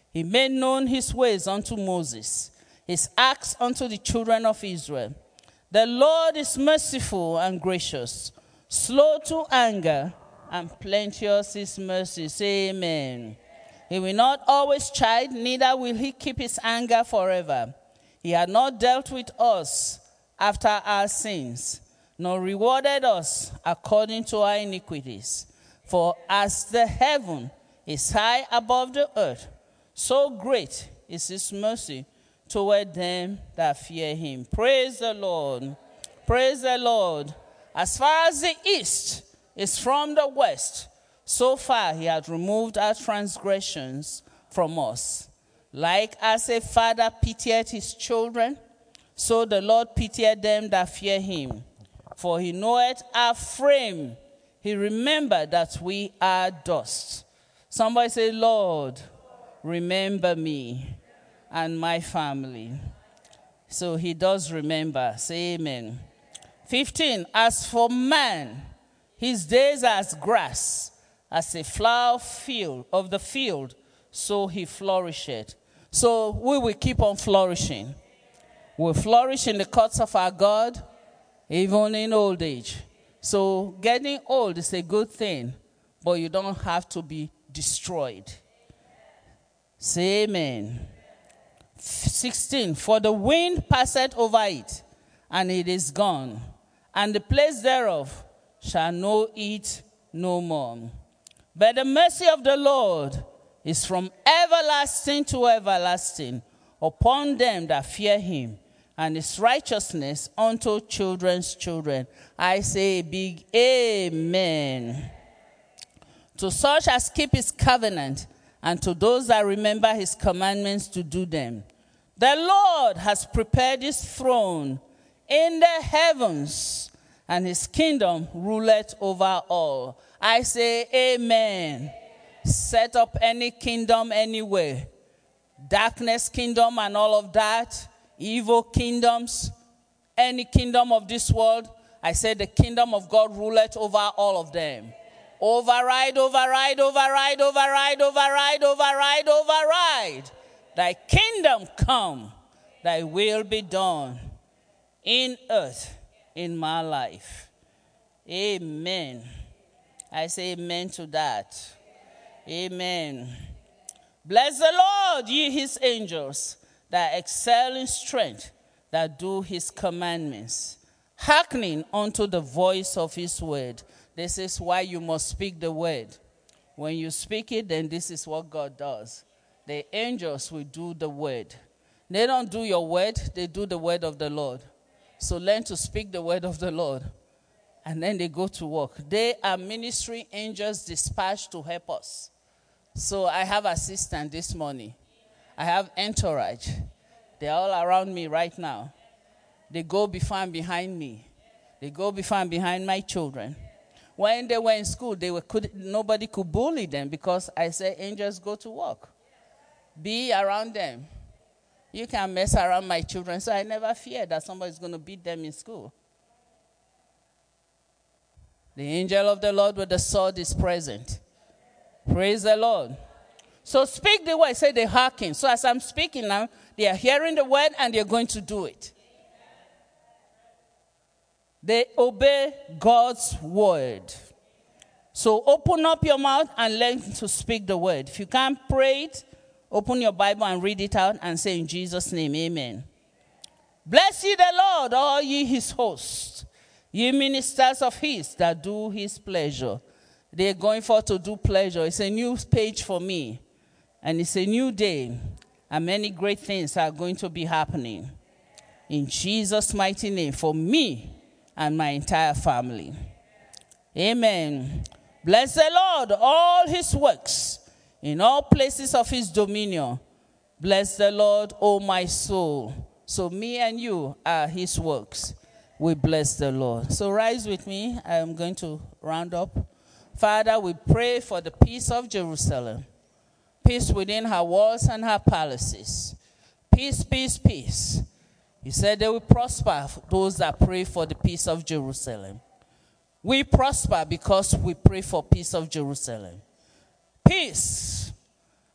He made known his ways unto Moses, his acts unto the children of Israel. The Lord is merciful and gracious, slow to anger, and plenteous his mercy. Say amen. He will not always chide, neither will he keep his anger forever. He had not dealt with us after our sins, nor rewarded us according to our iniquities. For as the heaven is high above the earth, so great is his mercy toward them that fear him. Praise the Lord. Praise the Lord. As far as the east is from the west, so far he hath removed our transgressions from us. Like as a father pitieth his children, so the Lord pitieth them that fear him. For he knoweth our frame. He remembered that we are dust. Somebody say, Lord, remember me and my family. So he does remember. Say amen. fifteen, as for man, his days are as grass, as a flower field of the field, so he flourisheth. So we will keep on flourishing. We'll flourish in the courts of our God, even in old age. So getting old is a good thing, but you don't have to be destroyed. Say amen. sixteen, for the wind passeth over it, and it is gone, and the place thereof shall know it no more. But the mercy of the Lord is from everlasting to everlasting upon them that fear him, and his righteousness unto children's children. I say a big amen. To such as keep his covenant, and to those that remember his commandments to do them. The Lord has prepared his throne in the heavens, and his kingdom ruleth over all. I say amen. Set up any kingdom anywhere. Darkness kingdom and all of that. Evil kingdoms. Any kingdom of this world. I say the kingdom of God ruleth over all of them. Override, override, override, override, override, override, override. Thy kingdom come, thy will be done in earth, in my life. Amen. I say amen to that. Amen. Bless the Lord, ye his angels, that excel in strength, that do his commandments, hearkening unto the voice of his word. This is why you must speak the word. When you speak it, then this is what God does. The angels will do the word. They don't do your word, they do the word of the Lord. So learn to speak the word of the Lord. And then they go to work. They are ministry angels dispatched to help us. So I have assistant this morning. I have entourage. They're all around me right now. They go before and behind me. They go before and behind my children. When they were in school, they were could, nobody could bully them because I said, angels go to work. Be around them. You can mess around my children, so I never fear that somebody's going to beat them in school. The angel of the Lord with the sword is present. Praise the Lord. So speak the word. Say they hearken. So as I'm speaking now, they are hearing the word and they're going to do it. They obey God's word. So open up your mouth and learn to speak the word. If you can't pray it, open your Bible and read it out and say in Jesus' name, amen. Bless ye the Lord, all ye his hosts, ye ministers of his that do his pleasure. They're going forth to do pleasure. It's a new page for me. And it's a new day. And many great things are going to be happening. In Jesus' mighty name, for me and my entire family. Amen. Bless the Lord, all his works, in all places of his dominion. Bless the Lord, O my soul. So me and you are his works. We bless the Lord. So rise with me. I am going to round up. Father, we pray for the peace of Jerusalem. Peace within her walls and her palaces. Peace, peace, peace. He said they will prosper, those that pray for the peace of Jerusalem. We prosper because we pray for peace of Jerusalem. Peace.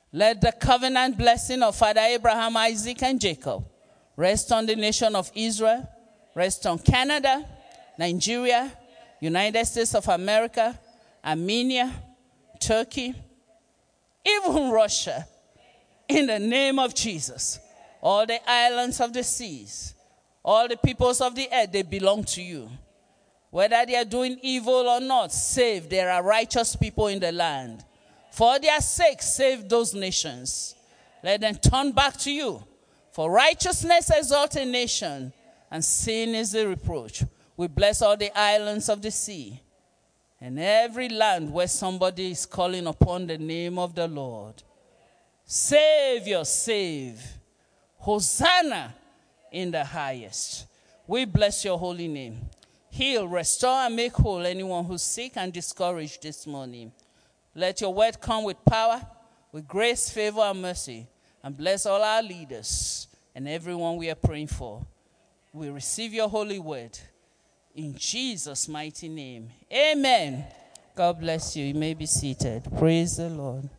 Let the covenant blessing of Father Abraham, Isaac, and Jacob rest on the nation of Israel, rest on Canada, Nigeria, United States of America, Armenia, Turkey, even Russia, in the name of Jesus. All the islands of the seas, all the peoples of the earth, they belong to you. Whether they are doing evil or not, save. There are righteous people in the land. For their sake, save those nations. Let them turn back to you. For righteousness exalts a nation, and sin is a reproach. We bless all the islands of the sea, and every land where somebody is calling upon the name of the Lord. Savior, save. Hosanna in the highest. We bless your holy name. Heal, restore, and make whole anyone who's sick and discouraged this morning. Let your word come with power, with grace, favor, and mercy. And bless all our leaders and everyone we are praying for. We receive your holy word. In Jesus' mighty name. Amen. God bless you. You may be seated. Praise the Lord.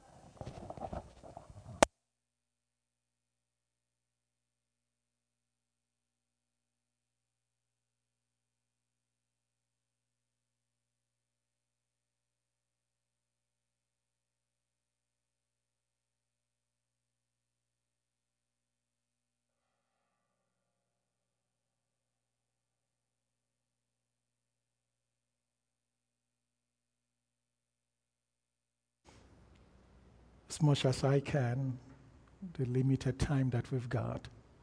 As much as I can, the limited time that we've got.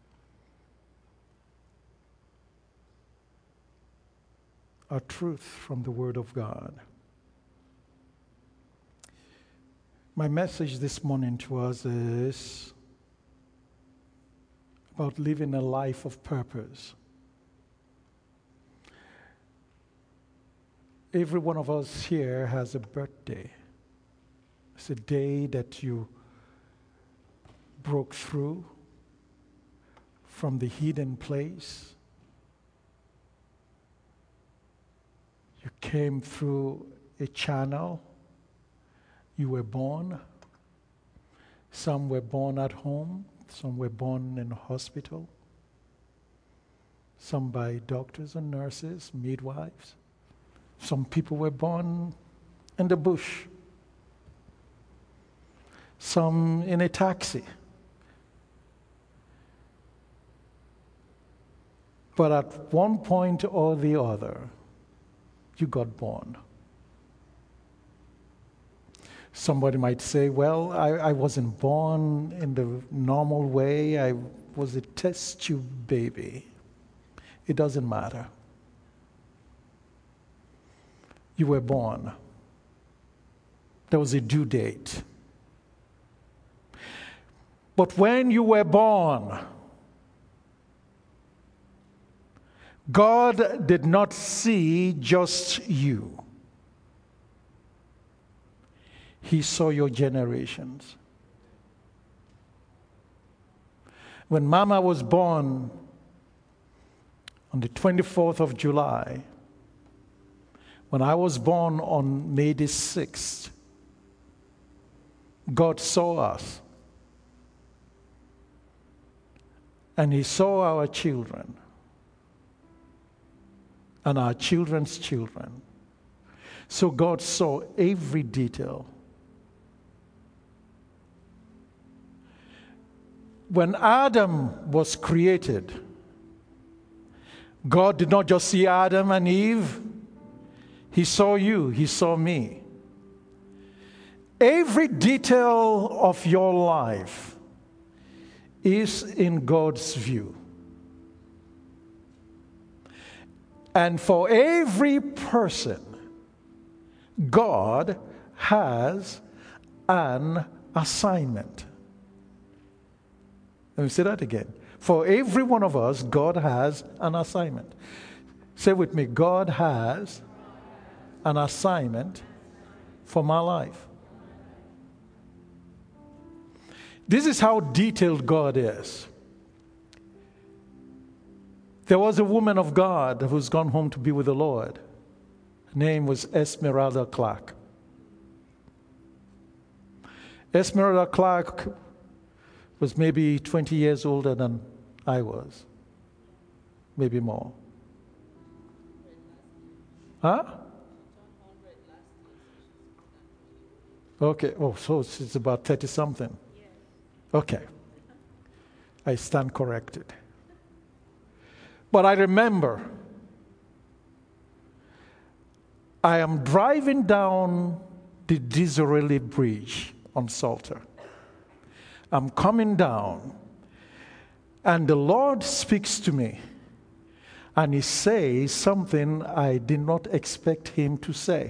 A truth from the Word of God. My message this morning to us is about living a life of purpose. Every one of us here has a birthday. It's a day that you broke through from the hidden place. You came through a channel. You were born. Some were born at home. Some were born in a hospital. Some by doctors and nurses, midwives. Some people were born in the bush. Some in a taxi. But at one point or the other, you got born. Somebody might say, well, I, I wasn't born in the normal way. I was a test tube baby. It doesn't matter. You were born. There was a due date. But when you were born, God did not see just you. He saw your generations. When Mama was born on the twenty-fourth of July, when I was born on May the sixth, God saw us. And He saw our children and our children's children. So God saw every detail. When Adam was created, God did not just see Adam and Eve. He saw you. He saw me. Every detail of your life is in God's view. And for every person, God has an assignment. Let me say that again. For every one of us, God has an assignment. Say with me, God has an assignment for my life. This is how detailed God is. There was a woman of God who's gone home to be with the Lord. Her name was Esmeralda Clark. Esmeralda Clark was maybe twenty years older than I was. Maybe more. Huh? Okay, oh, so it's about thirty-something. Okay. I stand corrected. But I remember I am driving down the Disraeli Bridge on Salter. I'm coming down, and the Lord speaks to me, and He says something I did not expect Him to say.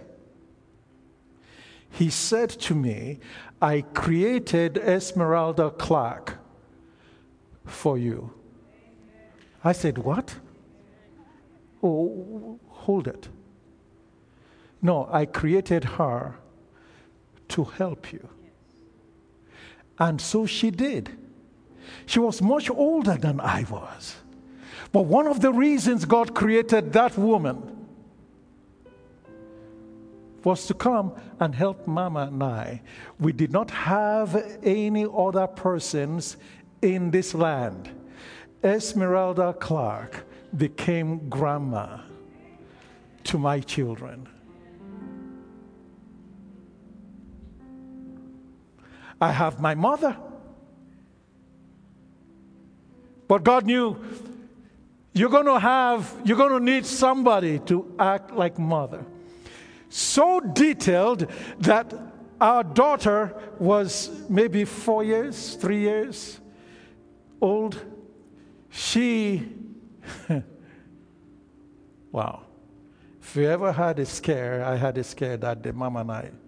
He said to me, I created Esmeralda Clark for you. I said, what? Oh, hold it. No, I created her to help you. And so she did. She was much older than I was. But one of the reasons God created that woman was to come and help Mama and I. We did not have any other persons in this land. Esmeralda Clark became grandma to my children. I have my mother. But God knew you're going to have, you're going to need somebody to act like mother. So detailed that our daughter was maybe four years, three years old. She, wow. If you ever had a scare, I had a scare that day, Mama and I.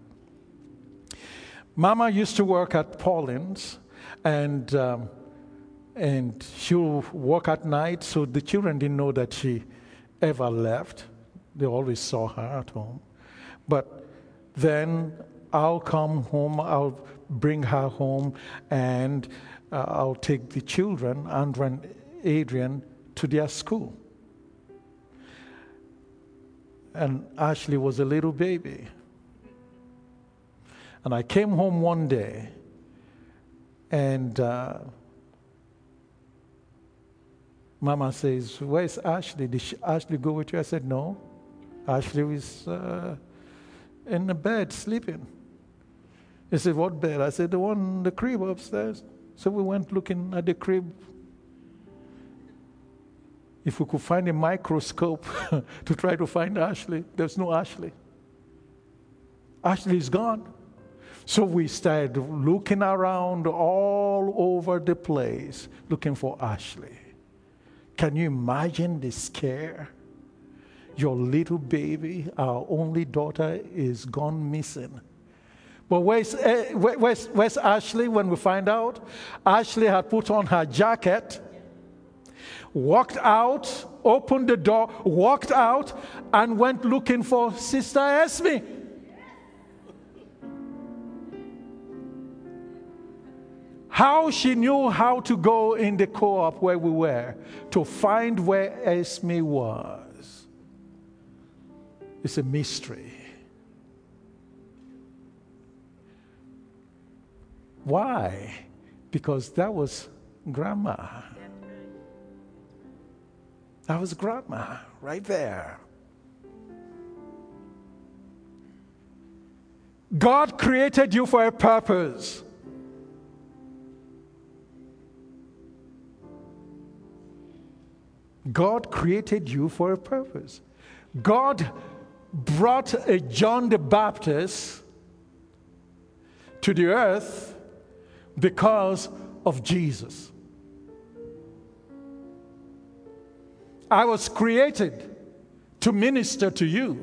Mama used to work at Pauline's, and um, and she'll work at night, so the children didn't know that she ever left. They always saw her at home. But then I'll come home, I'll bring her home, and uh, I'll take the children, Andrew and Adrian, to their school. And Ashley was a little baby. And I came home one day, and uh, Mama says, where's Ashley? Did she, Ashley go with you? I said, no. Ashley was uh, in the bed sleeping. He said, what bed? I said, the one, the crib upstairs. So we went looking at the crib. If we could find a microscope to try to find Ashley, there's no Ashley. Ashley's gone. So we started looking around all over the place, looking for Ashley. Can you imagine the scare? Your little baby, our only daughter, is gone missing. But where's, uh, where's, where's Ashley when we find out? Ashley had put on her jacket, walked out, opened the door, walked out, and went looking for Sister Esme. How she knew how to go in the co-op where we were to find where Esme was, it's a mystery. Why? Because that was Grandma. That was Grandma right there. God created you for a purpose. God created you for a purpose. God brought a John the Baptist to the earth because of Jesus. I was created to minister to you.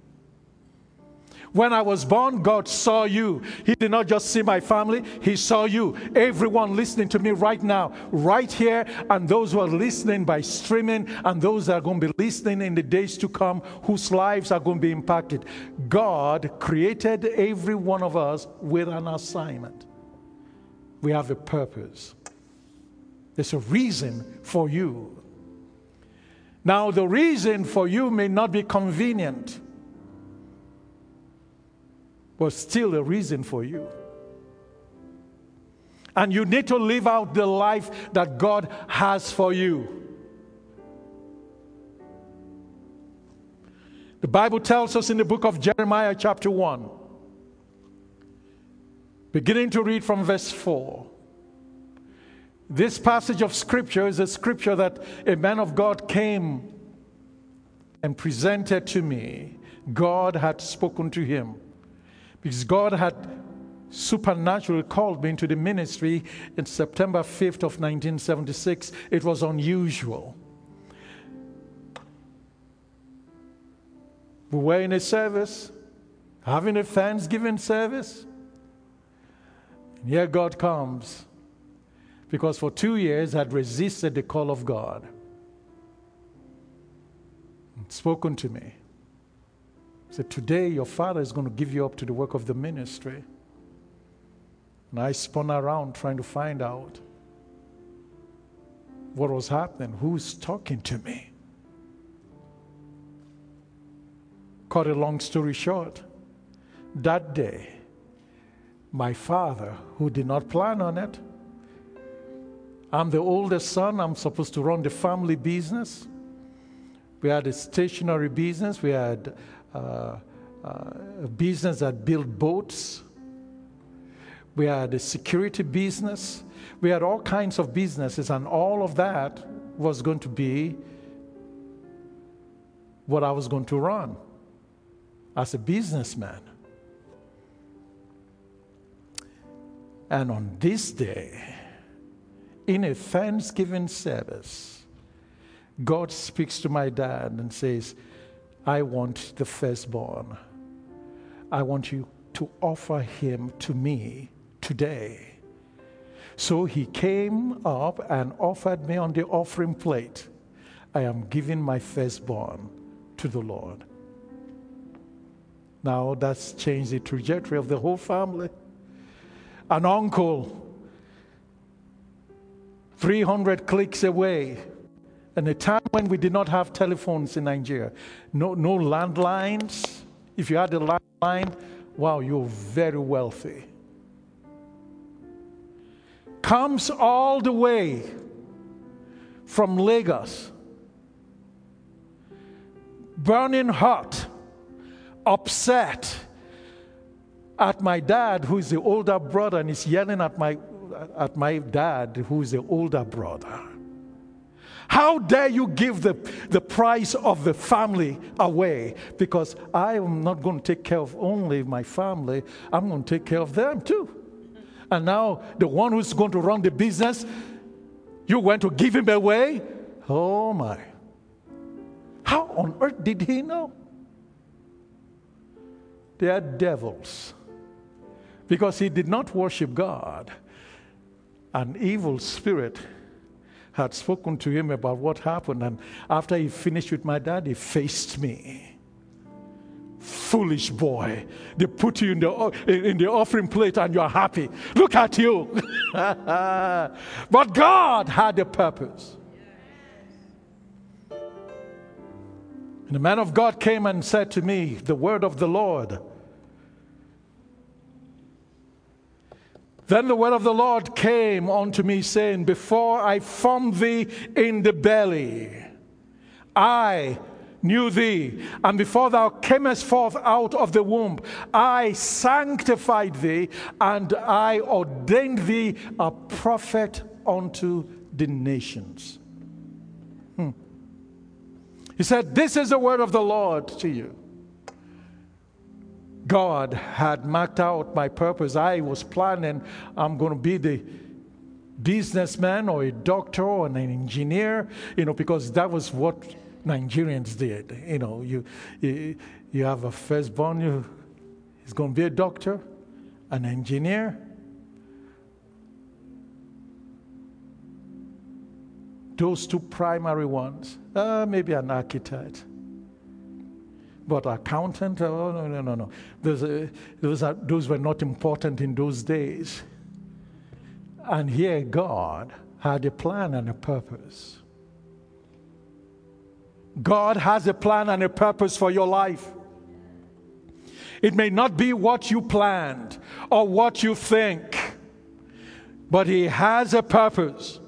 When I was born, God saw you. He did not just see my family, He saw you. Everyone listening to me right now, right here, and those who are listening by streaming, and those that are going to be listening in the days to come, whose lives are going to be impacted. God created every one of us with an assignment. We have a purpose. There's a reason for you. Now, the reason for you may not be convenient, but still a reason for you. And you need to live out the life that God has for you. The Bible tells us in the book of Jeremiah chapter one, beginning to read from verse four. This passage of scripture is a scripture that a man of God came and presented to me. God had spoken to him, because God had supernaturally called me into the ministry in September fifth of nineteen seventy-six. It was unusual. We were in a service, having a Thanksgiving service. And here God comes, because for two years I had resisted the call of God. And spoken to me. He said, today your father is going to give you up to the work of the ministry. And I spun around trying to find out what was happening, who's talking to me. Cut a long story short, that day, my father, who did not plan on it, I'm the oldest son, I'm supposed to run the family business. We had a stationery business, we had uh, uh, a business that built boats, we had a security business, we had all kinds of businesses, and all of that was going to be what I was going to run as a businessman. And on this day, in a Thanksgiving service, God speaks to my dad and says, I want the firstborn. I want you to offer him to me today. So he came up and offered me on the offering plate. I am giving my firstborn to the Lord. Now that's changed the trajectory of the whole family. An uncle, three hundred clicks away, in a time when we did not have telephones in Nigeria, no, no landlines. If you had a landline, wow, you're very wealthy. Comes all the way from Lagos, burning hot, upset at my dad, who is the older brother, and is yelling at my at my dad, who is the older brother. How dare you give the, the price of the family away? Because I am not going to take care of only my family, I'm going to take care of them too. And now the one who's going to run the business, you went to give him away? Oh my. How on earth did he know? They are devils. Because he did not worship God. An evil spirit had spoken to him about what happened. And after he finished with my dad, he faced me. Foolish boy. They put you in the, in the offering plate and you're happy. Look at you. But God had a purpose. And the man of God came and said to me, the word of the Lord. Then the word of the Lord came unto me, saying, before I formed thee in the belly, I knew thee. And before thou camest forth out of the womb, I sanctified thee, and I ordained thee a prophet unto the nations. Hmm. He said, this is the word of the Lord to you. God had marked out my purpose. I was planning I'm going to be the businessman or a doctor or an engineer, you know, because that was what Nigerians did. You know, you you, you have a firstborn, you, he's going to be a doctor, an engineer. Those two primary ones. Uh, maybe an architect. But accountant, oh, no, no, no, no. Those, uh, those, are, those were not important in those days. And here God had a plan and a purpose. God has a plan and a purpose for your life. It may not be what you planned or what you think. but He has a purpose.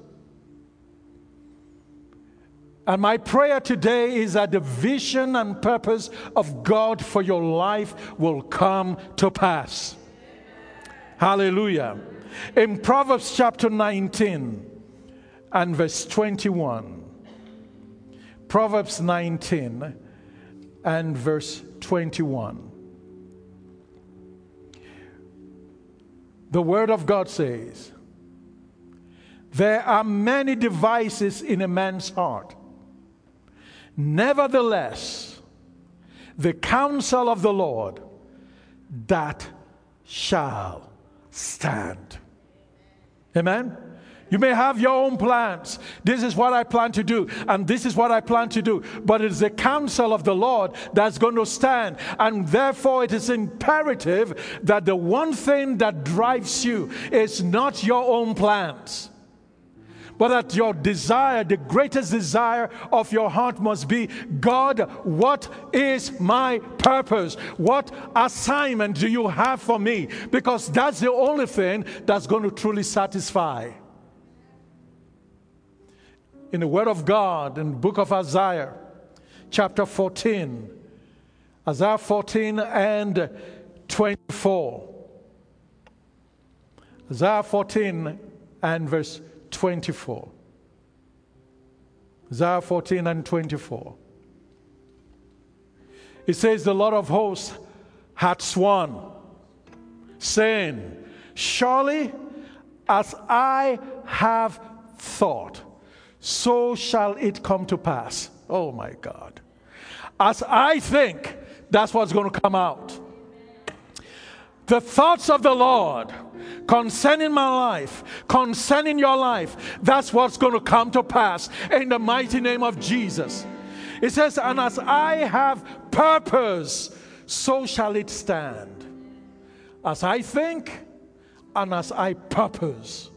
And my prayer today is that the vision and purpose of God for your life will come to pass. Hallelujah. In Proverbs chapter nineteen and verse twenty-one. Proverbs nineteen and verse twenty-one. The Word of God says, there are many devices in a man's heart. Nevertheless, the counsel of the Lord, that shall stand. Amen? You may have your own plans. This is what I plan to do, and this is what I plan to do. But it is the counsel of the Lord that's going to stand. And therefore, it is imperative that the one thing that drives you is not your own plans, but that your desire, the greatest desire of your heart must be, God, what is my purpose? What assignment do you have for me? Because that's the only thing that's going to truly satisfy. In the Word of God, in the book of Isaiah, chapter fourteen, Isaiah fourteen and twenty-four. Isaiah fourteen and verse twenty-four. Isaiah fourteen and twenty-four. It says, the Lord of hosts hath sworn, saying, surely as I have thought, so shall it come to pass. Oh my God. As I think, that's what's going to come out. The thoughts of the Lord concerning my life, concerning your life, that's what's going to come to pass in the mighty name of Jesus. It says, and as I have purpose, so shall it stand. As I think and as I purpose.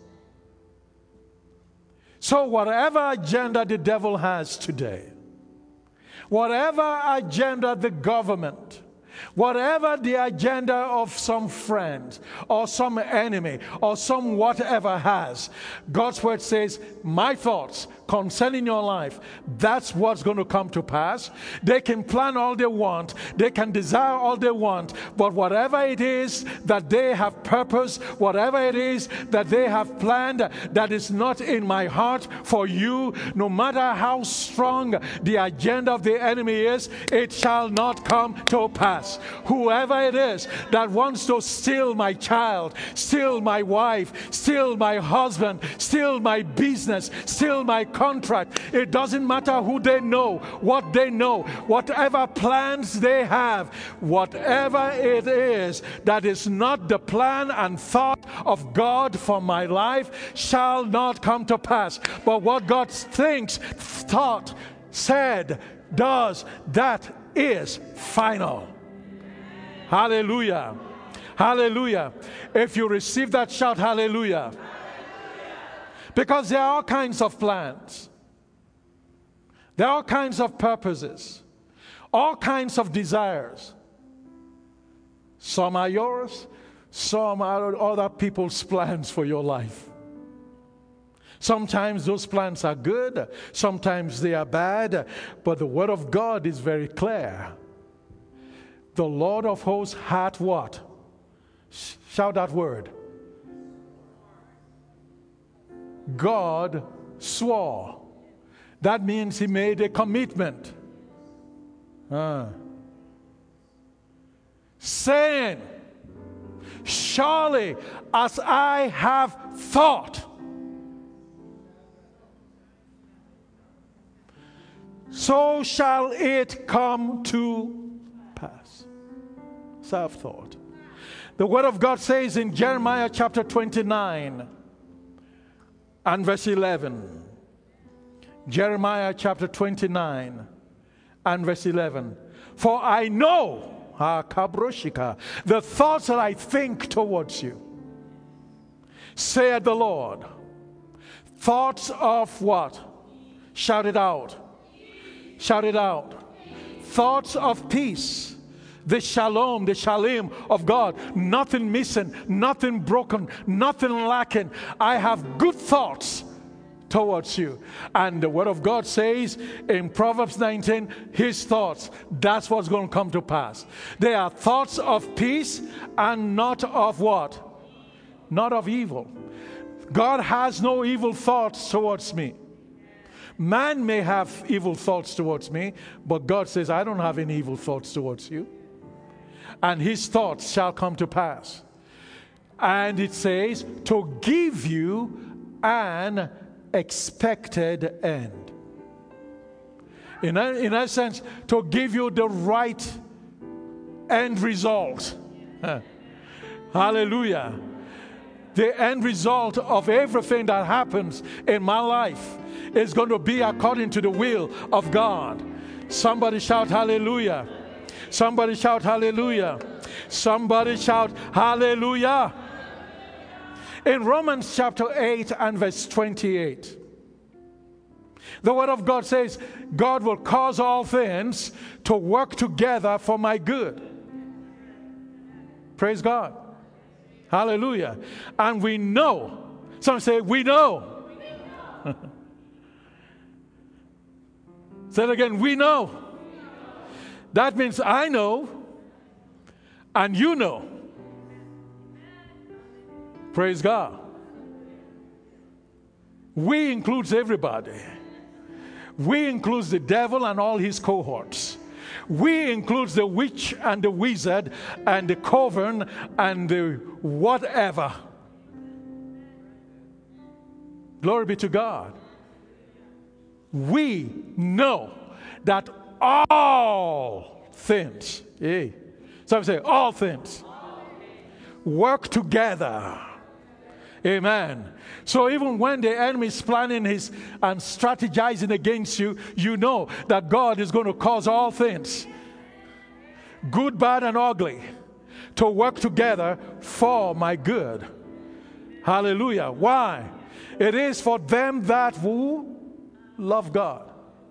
So whatever agenda the devil has today, whatever agenda the government, whatever the agenda of some friend or some enemy or some whatever has, God's word says, my thoughts concerning your life, that's what's going to come to pass. They can plan all they want, they can desire all they want, but whatever it is that they have purpose, whatever it is that they have planned that is not in my heart for you, no matter how strong the agenda of the enemy is, it shall not come to pass. Whoever it is that wants to steal my child, steal my wife, steal my husband, steal my business, steal my contract, it doesn't matter who they know, what they know, whatever plans they have, whatever it is that is not the plan and thought of God for my life shall not come to pass. But what God thinks, thought, said, does, that is final. Hallelujah. Hallelujah. If you receive that, shout hallelujah. Hallelujah. Because there are all kinds of plans. There are all kinds of purposes. All kinds of desires. Some are yours. Some are other people's plans for your life. Sometimes those plans are good. Sometimes they are bad. But the Word of God is very clear. The Lord of hosts hath what? Shout that word. God swore. That means He made a commitment. Uh. Saying, surely as I have thought, so shall it come to pass. So I've thought. The Word of God says in Jeremiah chapter twenty-nine and verse eleven. Jeremiah chapter twenty-nine and verse eleven. For I know, ah, kabroshika, the thoughts that I think towards you, saith the Lord. Thoughts of what? Shout it out. Shout it out. Thoughts of peace the shalom, the shalom of God. Nothing missing, nothing broken, nothing lacking. I have good thoughts towards you. And the Word of God says in Proverbs nineteen, His thoughts, that's what's going to come to pass. They are thoughts of peace and not of what? Not of evil. God has no evil thoughts towards me. Man may have evil thoughts towards me, but God says, I don't have any evil thoughts towards you. And His thoughts shall come to pass. And it says, to give you an expected end. In, a, in essence, to give you the right end result. Hallelujah. The end result of everything that happens in my life is going to be according to the will of God. Somebody shout hallelujah. Somebody shout hallelujah. Somebody shout hallelujah. In Romans chapter eight and verse twenty-eight, the Word of God says, God will cause all things to work together for my good. Praise God. Hallelujah. And we know. Some say, we know. Say it again, we know. That means I know and you know. Praise God. We includes everybody. We includes the devil and all his cohorts. We includes the witch and the wizard and the coven and the whatever. Glory be to God. We know that all things, hey, some say all things, work together. Amen. So even when the enemy is planning his and strategizing against you, you know that God is going to cause all things, good, bad, and ugly, to work together for my good. Hallelujah. Why? It is for them that who love God.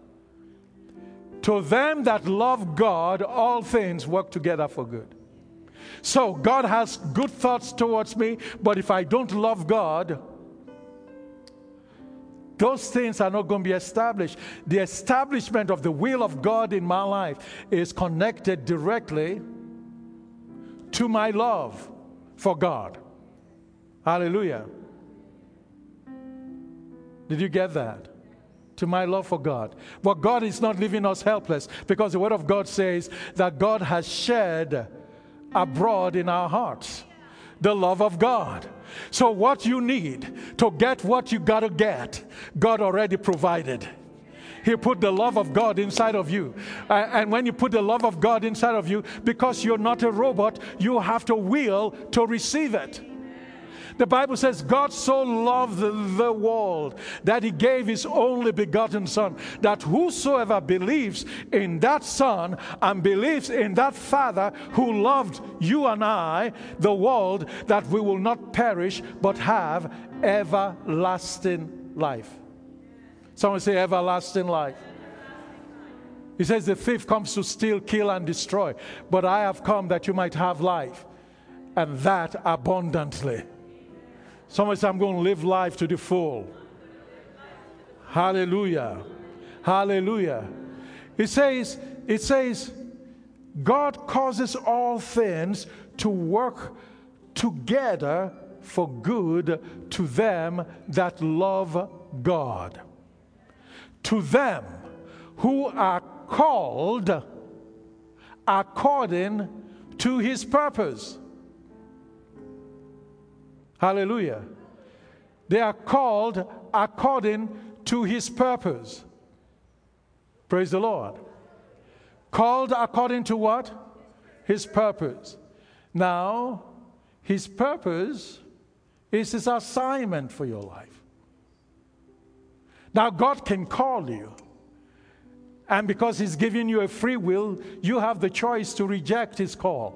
To them that love God, all things work together for good. So God has good thoughts towards me, but if I don't love God, those things are not going to be established. The establishment of the will of God in my life is connected directly to my love for God. Hallelujah. Did you get that? To my love for God. But God is not leaving us helpless, because the Word of God says that God has shed abroad in our hearts the love of God. So what you need to get what you got to get, God already provided. He put the love of God inside of you. Uh, and when you put the love of God inside of you, because you're not a robot, you have to will to receive it. The Bible says God so loved the, the world that He gave His only begotten Son, that whosoever believes in that Son and believes in that Father who loved you and I, the world, that we will not perish but have everlasting life. Someone say everlasting life. He says the thief comes to steal, kill, and destroy, but I have come that you might have life, and that abundantly. Someone say, I'm going to live life to the full. Hallelujah. Hallelujah. It says, it says, God causes all things to work together for good to them that love God, to them who are called according to His purpose. Hallelujah. They are called according to His purpose. Praise the Lord. Called according to what? His purpose. Now, His purpose is His assignment for your life. Now, God can call you. And because He's giving you a free will, you have the choice to reject His call.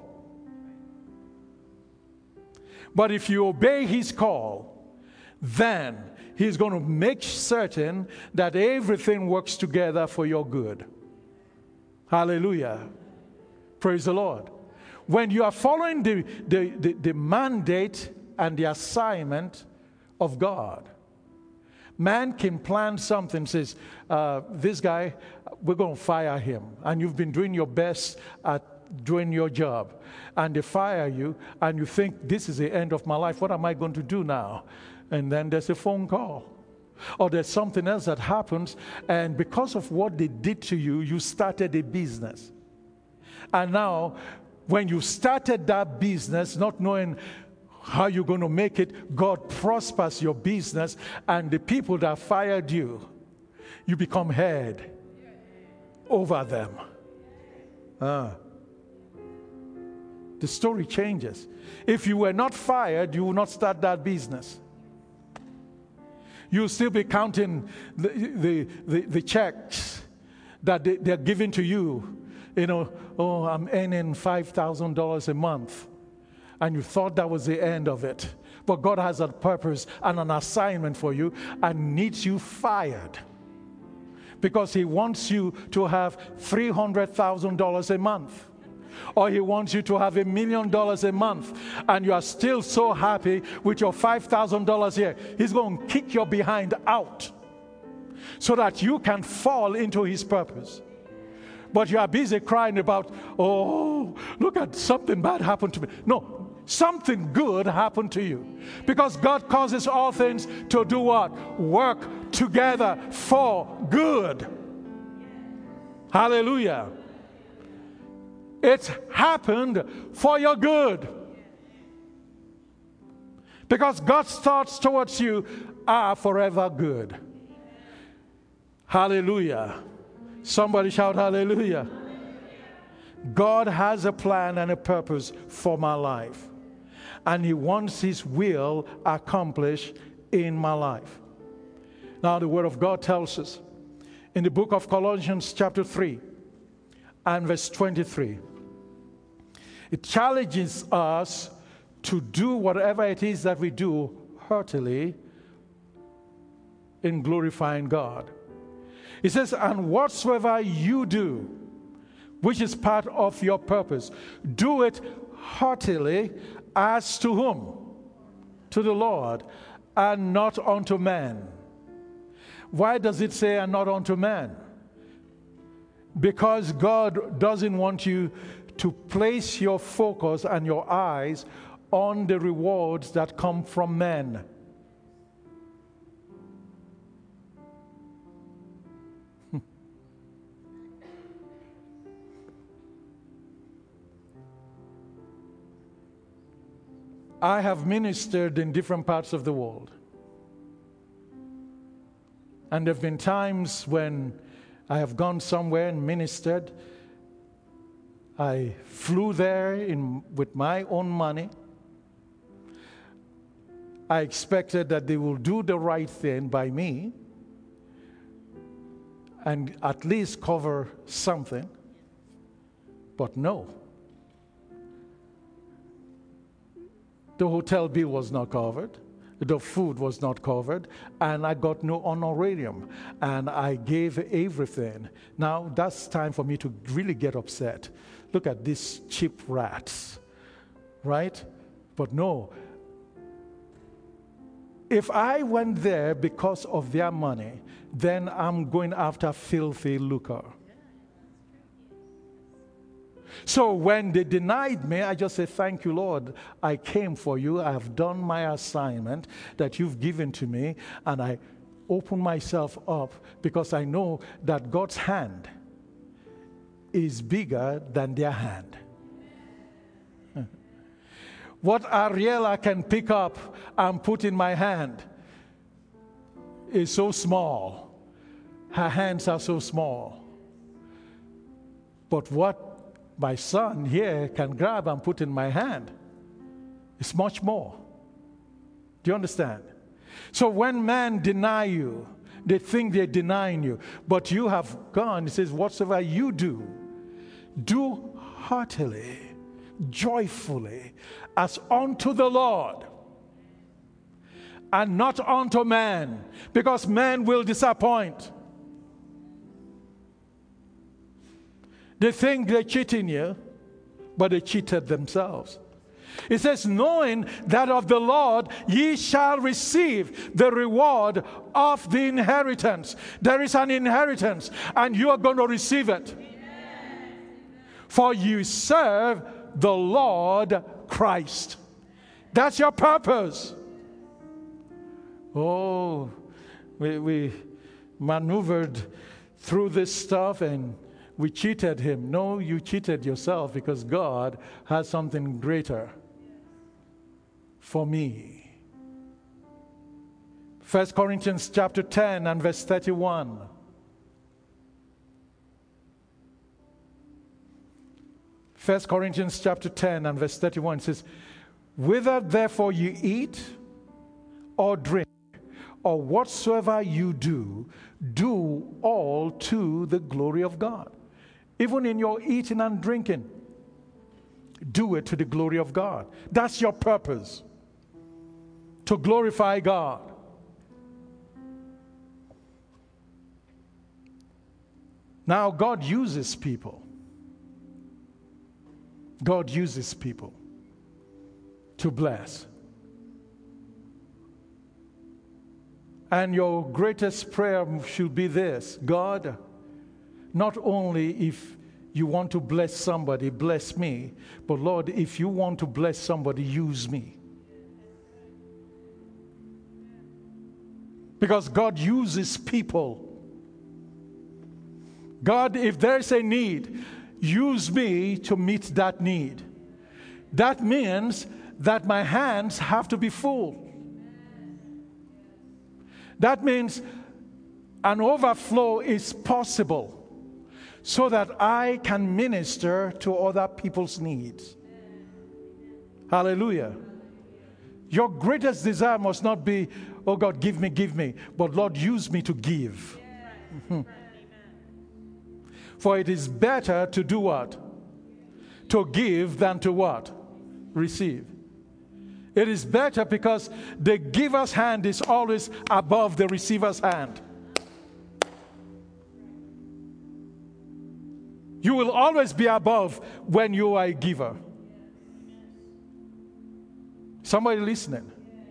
But if you obey His call, then He's going to make certain that everything works together for your good. Hallelujah. Praise the Lord. When you are following the, the, the, the mandate and the assignment of God, man can plan something, says, uh, this guy, we're going to fire him. And you've been doing your best at doing your job. And they fire you, and you think, this is the end of my life. What am I going to do now? And then there's a phone call. Or there's something else that happens, and because of what they did to you, you started a business. And now, when you started that business, not knowing how you're going to make it, God prospers your business, and the people that fired you, you become head over them. Ah. The story changes. If you were not fired, you would not start that business. You'll still be counting the, the, the, the checks that they, they're giving to you. You know, oh, I'm earning five thousand dollars a month. And you thought that was the end of it. But God has a purpose and an assignment for you and needs you fired. Because He wants you to have three hundred thousand dollars a month. Or He wants you to have a million dollars a month. And you are still so happy with your five thousand dollars here. He's going to kick your behind out so that you can fall into His purpose. But you are busy crying about, oh, look at something bad happened to me. No, something good happened to you. Because God causes all things to do what? Work together for good. Hallelujah. It's happened for your good. Because God's thoughts towards you are forever good. Hallelujah. Somebody shout hallelujah. God has a plan and a purpose for my life. And He wants His will accomplished in my life. Now the Word of God tells us in the book of Colossians chapter three and verse twenty-three. It challenges us to do whatever it is that we do heartily in glorifying God. It says, and whatsoever you do, which is part of your purpose, do it heartily as to whom? To the Lord, and not unto man. Why does it say, and not unto man? Because God doesn't want you to place your focus and your eyes on the rewards that come from men. I have ministered in different parts of the world. And there have been times when I have gone somewhere and ministered. I flew there in, with my own money. I expected that they will do the right thing by me and at least cover something. But no. The hotel bill was not covered. The food was not covered. And I got no honorarium. And I gave everything. Now, that's time for me to really get upset. Look at these cheap rats. Right? But no. If I went there because of their money, then I'm going after filthy lucre. So when they denied me, I just said, thank you, Lord. I came for you. I have done my assignment that you've given to me. And I open myself up because I know that God's hand is bigger than their hand. What Ariella can pick up and put in my hand is so small. Her hands are so small. But what my son here can grab and put in my hand is much more. Do you understand? So when men deny you, they think they're denying you. But you have gone, it says, whatsoever you do, do heartily, joyfully, as unto the Lord, and not unto man, because man will disappoint. They think they're cheating you, but they cheated themselves. It says, knowing that of the Lord ye shall receive the reward of the inheritance. There is an inheritance, and you are going to receive it. Amen. For you serve the Lord Christ. That's your purpose. Oh, we, we maneuvered through this stuff and we cheated him. No, you cheated yourself, because God has something greater for me. First Corinthians chapter ten and verse thirty-one. First Corinthians chapter ten and verse thirty-one says, whether therefore you eat or drink or whatsoever you do, do all to the glory of God. Even in your eating and drinking, do it to the glory of God. That's your purpose. To glorify God. Now, God uses people. God uses people to bless. And your greatest prayer should be this: God, not only if you want to bless somebody, bless me, but Lord, if you want to bless somebody, use me. Because God uses people. God, if there's a need, use me to meet that need. That means that my hands have to be full. That means an overflow is possible so that I can minister to other people's needs. Hallelujah. Your greatest desire must not be, oh God, give me, give me, but Lord, use me to give. Mm-hmm. For it is better to do what? To give than to what? Receive. It is better because the giver's hand is always above the receiver's hand. You will always be above when you are a giver. Somebody listening?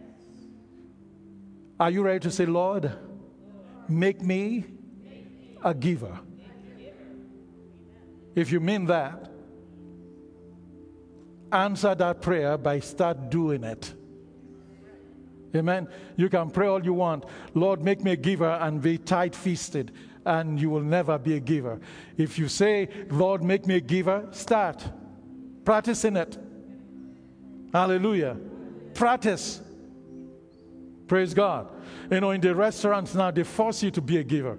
Are you ready to say, Lord, make me a giver? If you mean that, answer that prayer by start doing it. Amen. You can pray all you want. Lord, make me a giver, and be tight-fisted, and you will never be a giver. If you say, Lord, make me a giver, start practicing it. Hallelujah. Practice. Praise God. You know, in the restaurants now, they force you to be a giver.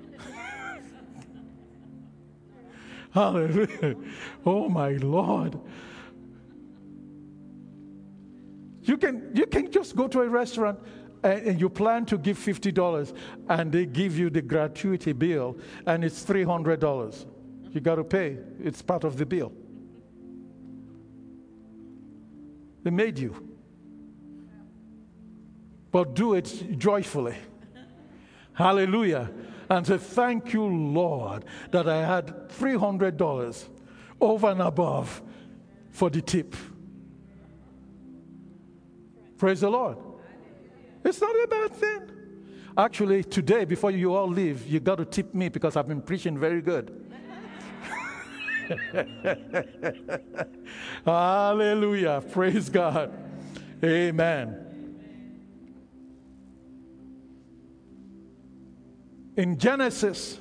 Hallelujah. Oh my Lord. You can you can just go to a restaurant and, and you plan to give fifty dollars, and they give you the gratuity bill, and it's three hundred dollars. You got to pay. It's part of the bill. They made you. But do it joyfully. Hallelujah. And say, thank you, Lord, that I had three hundred dollars over and above for the tip. Praise the Lord. It's not a bad thing. Actually, today, before you all leave, you got to tip me because I've been preaching very good. Hallelujah. Praise God. Amen. In Genesis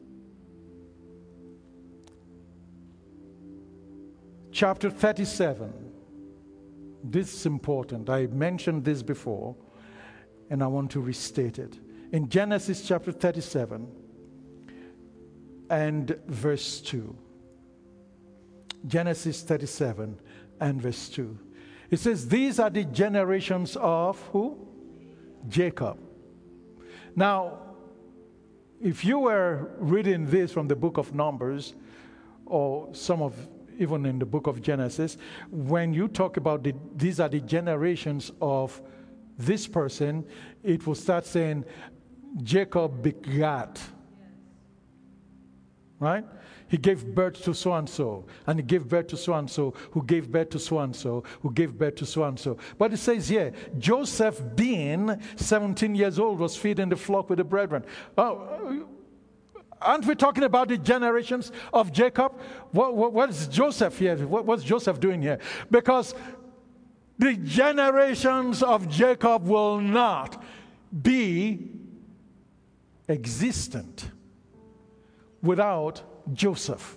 chapter thirty-seven, this is important. I mentioned this before, and I want to restate it. In Genesis chapter thirty-seven and verse two. Genesis thirty-seven and verse two. It says, these are the generations of who? Jacob. Now, if you were reading this from the book of Numbers, or some of, even in the book of Genesis, when you talk about the, these are the generations of this person, it will start saying, Jacob begat. right? He gave birth to so-and-so, and he gave birth to so-and-so, who gave birth to so-and-so, who gave birth to so-and-so. But it says here, Joseph, being seventeen years old, was feeding the flock with the brethren. Oh, aren't we talking about the generations of Jacob? What, what, what is Joseph here? What, what's Joseph doing here? Because the generations of Jacob will not be existent without Joseph.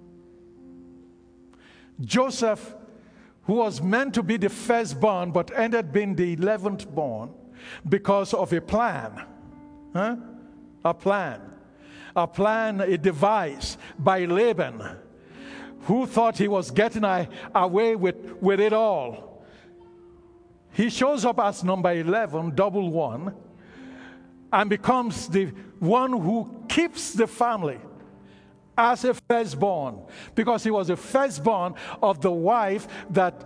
Joseph, who was meant to be the firstborn but ended being the eleventh born because of a plan. Huh? A plan. A plan, a device by Laban, who thought he was getting away with, with it all. He shows up as number eleven, double one, and becomes the one who keeps the family as a firstborn, because he was a firstborn of the wife that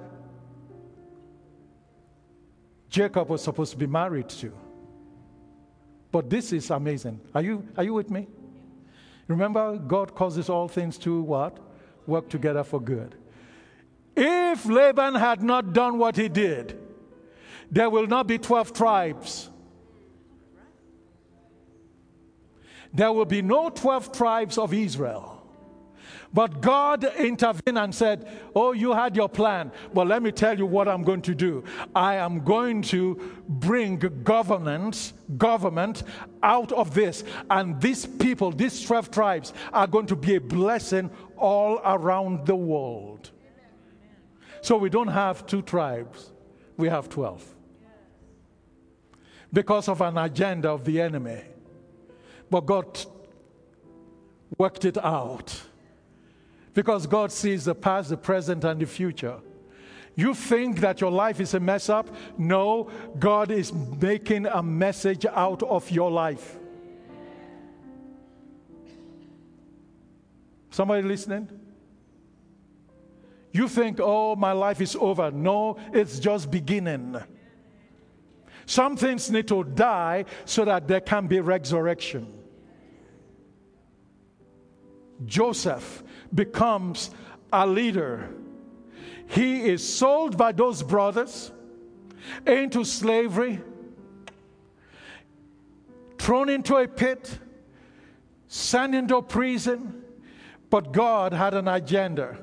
Jacob was supposed to be married to. But this is amazing. Are you, are you with me? Remember, God causes all things to what? Work together for good. If Laban had not done what he did, there will not be twelve tribes. There will be no twelve tribes of Israel. But God intervened and said, oh, you had your plan, but let me tell you what I'm going to do. I am going to bring governance, government out of this. And these people, these twelve tribes, are going to be a blessing all around the world. So we don't have two tribes. We have twelve. Because of an agenda of the enemy. But God worked it out. Because God sees the past, the present, and the future. You think that your life is a mess up? No, God is making a message out of your life. Somebody listening? You think, oh, my life is over. No, it's just beginning. Some things need to die so that there can be resurrection. Joseph becomes a leader. He is sold by those brothers into slavery, thrown into a pit, sent into prison, but God had an agenda.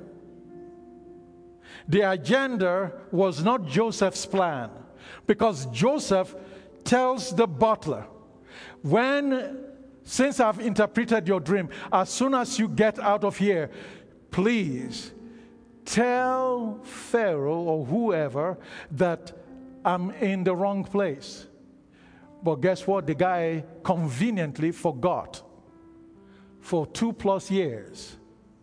The agenda was not Joseph's plan, because Joseph tells the butler, when Since I've interpreted your dream, as soon as you get out of here, please tell Pharaoh or whoever that I'm in the wrong place. But guess what? The guy conveniently forgot for two plus years.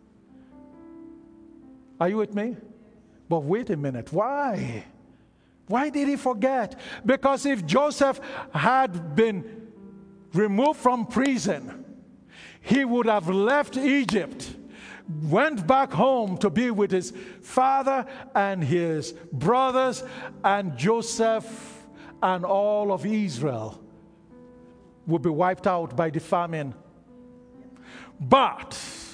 Are you with me? But wait a minute. Why? Why did he forget? Because if Joseph had been removed from prison, he would have left Egypt, went back home to be with his father and his brothers, and Joseph and all of Israel would be wiped out by the famine. But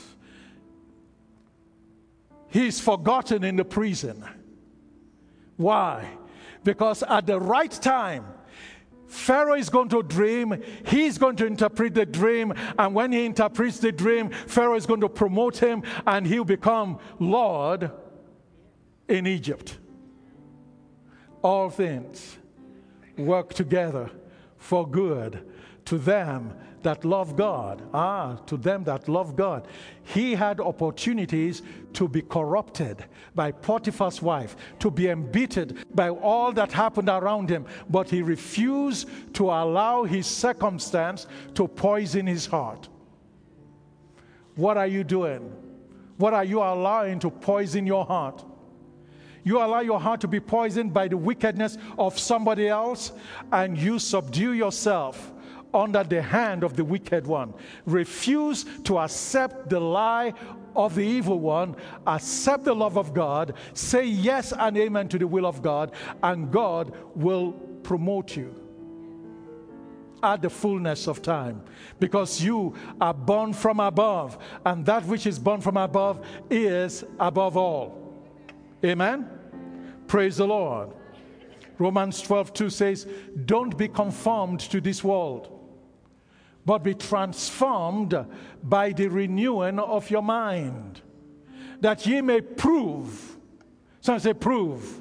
he's forgotten in the prison. Why? Because at the right time, Pharaoh is going to dream, he's going to interpret the dream, and when he interprets the dream, Pharaoh is going to promote him, and he'll become Lord in Egypt. All things work together for good to them that love God. Ah, to them that love God. He had opportunities to be corrupted by Potiphar's wife, to be embittered by all that happened around him, but he refused to allow his circumstance to poison his heart. What are you doing? What are you allowing to poison your heart? You allow your heart to be poisoned by the wickedness of somebody else, and you subdue yourself under the hand of the wicked one. Refuse to accept the lie of the evil one. Accept the love of God. Say yes and amen to the will of God, and God will promote you. at the fullness of time, because you are born from above, and that which is born from above is above all. Amen? Praise the Lord. Romans twelve two says, don't be conformed to this world, but be transformed by the renewing of your mind, that ye may prove, someone say prove,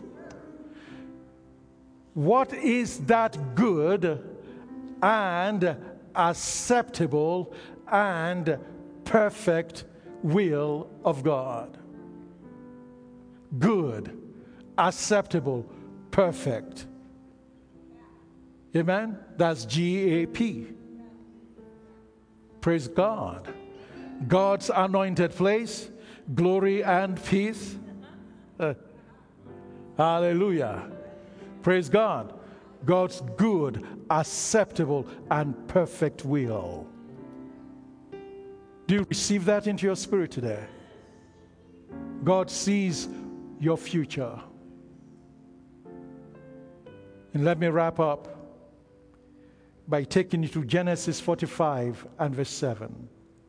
what is that good and acceptable and perfect will of God. Good, acceptable, perfect. Amen? That's G A P. Praise God. God's anointed place, glory and peace. Uh, hallelujah. Praise God. God's good, acceptable, and perfect will. Do you receive that into your spirit today? God sees your future. And let me wrap up by taking you to Genesis forty-five and verse seven.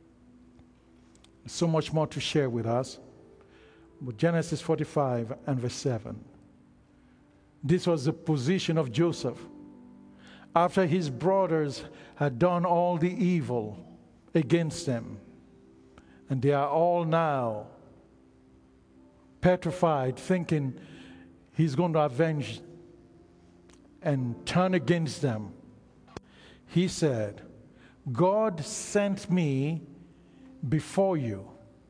So much more to share with us. But Genesis forty-five and verse seven. This was the position of Joseph after his brothers had done all the evil against him. And they are all now petrified, thinking he's going to avenge and turn against them. He said, God sent me before you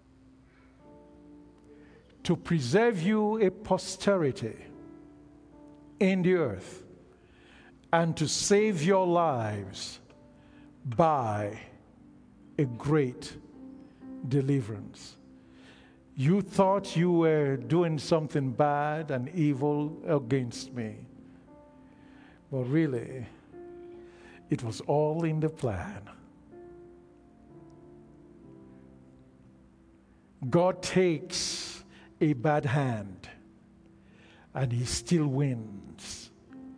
to preserve you a posterity in the earth and to save your lives by a great deliverance. You thought you were doing something bad and evil against me, but really, it was all in the plan. God takes a bad hand and he still wins.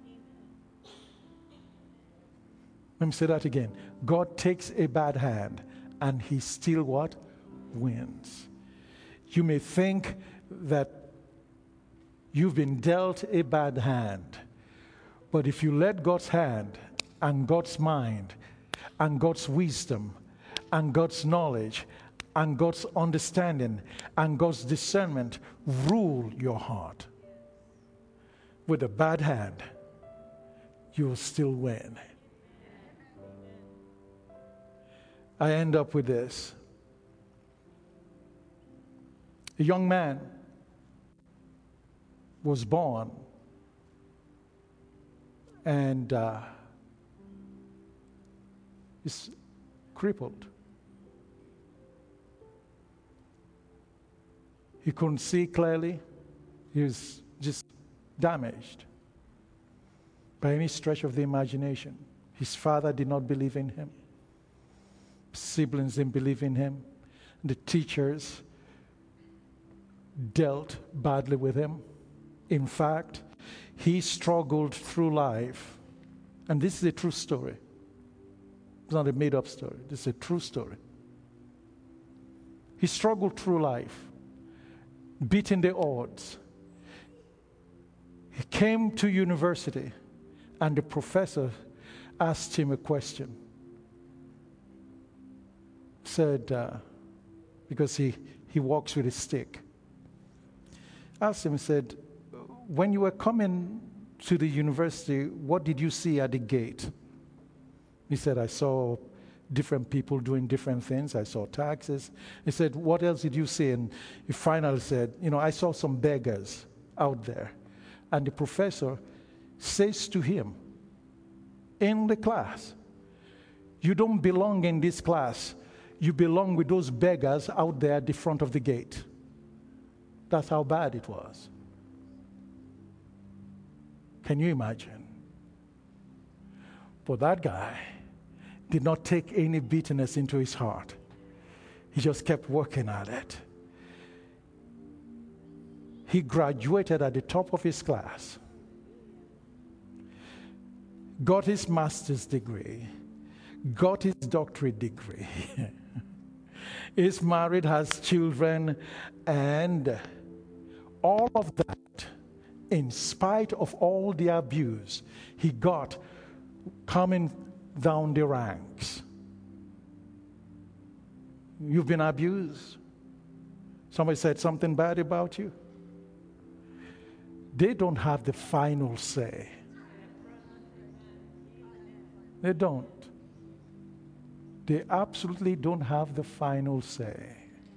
Let me say that again. God takes a bad hand and he still what? Wins. You may think that you've been dealt a bad hand, but if you let God's hand and God's mind and God's wisdom and God's knowledge and God's understanding and God's discernment rule your heart, with a bad hand, you will still win. I end up with this. A young man was born and uh, is crippled. He couldn't see clearly. He was just damaged by any stretch of the imagination. His father did not believe in him. Siblings didn't believe in him. The teachers dealt badly with him. In fact, he struggled through life. And this is a true story. It's not a made-up story. This is a true story. He struggled through life, beating the odds. He came to university, and the professor asked him a question. Said, uh, because he, he walks with a stick. Asked him, said, when you were coming to the university, what did you see at the gate? He said, I saw different people doing different things. I saw taxes. He said, what else did you see? And he finally said, you know, I saw some beggars out there. And the professor says to him in the class, you don't belong in this class. You belong with those beggars out there at the front of the gate. That's how bad it was. Can you imagine? But that guy did not take any bitterness into his heart. He just kept working at it. He graduated at the top of his class. got his master's degree, got his doctorate degree, is married, has children, and all of that, in spite of all the abuse he got coming down the ranks. You've been abused. Somebody said something bad about you. They don't have the final say. They don't. They absolutely don't have the final say.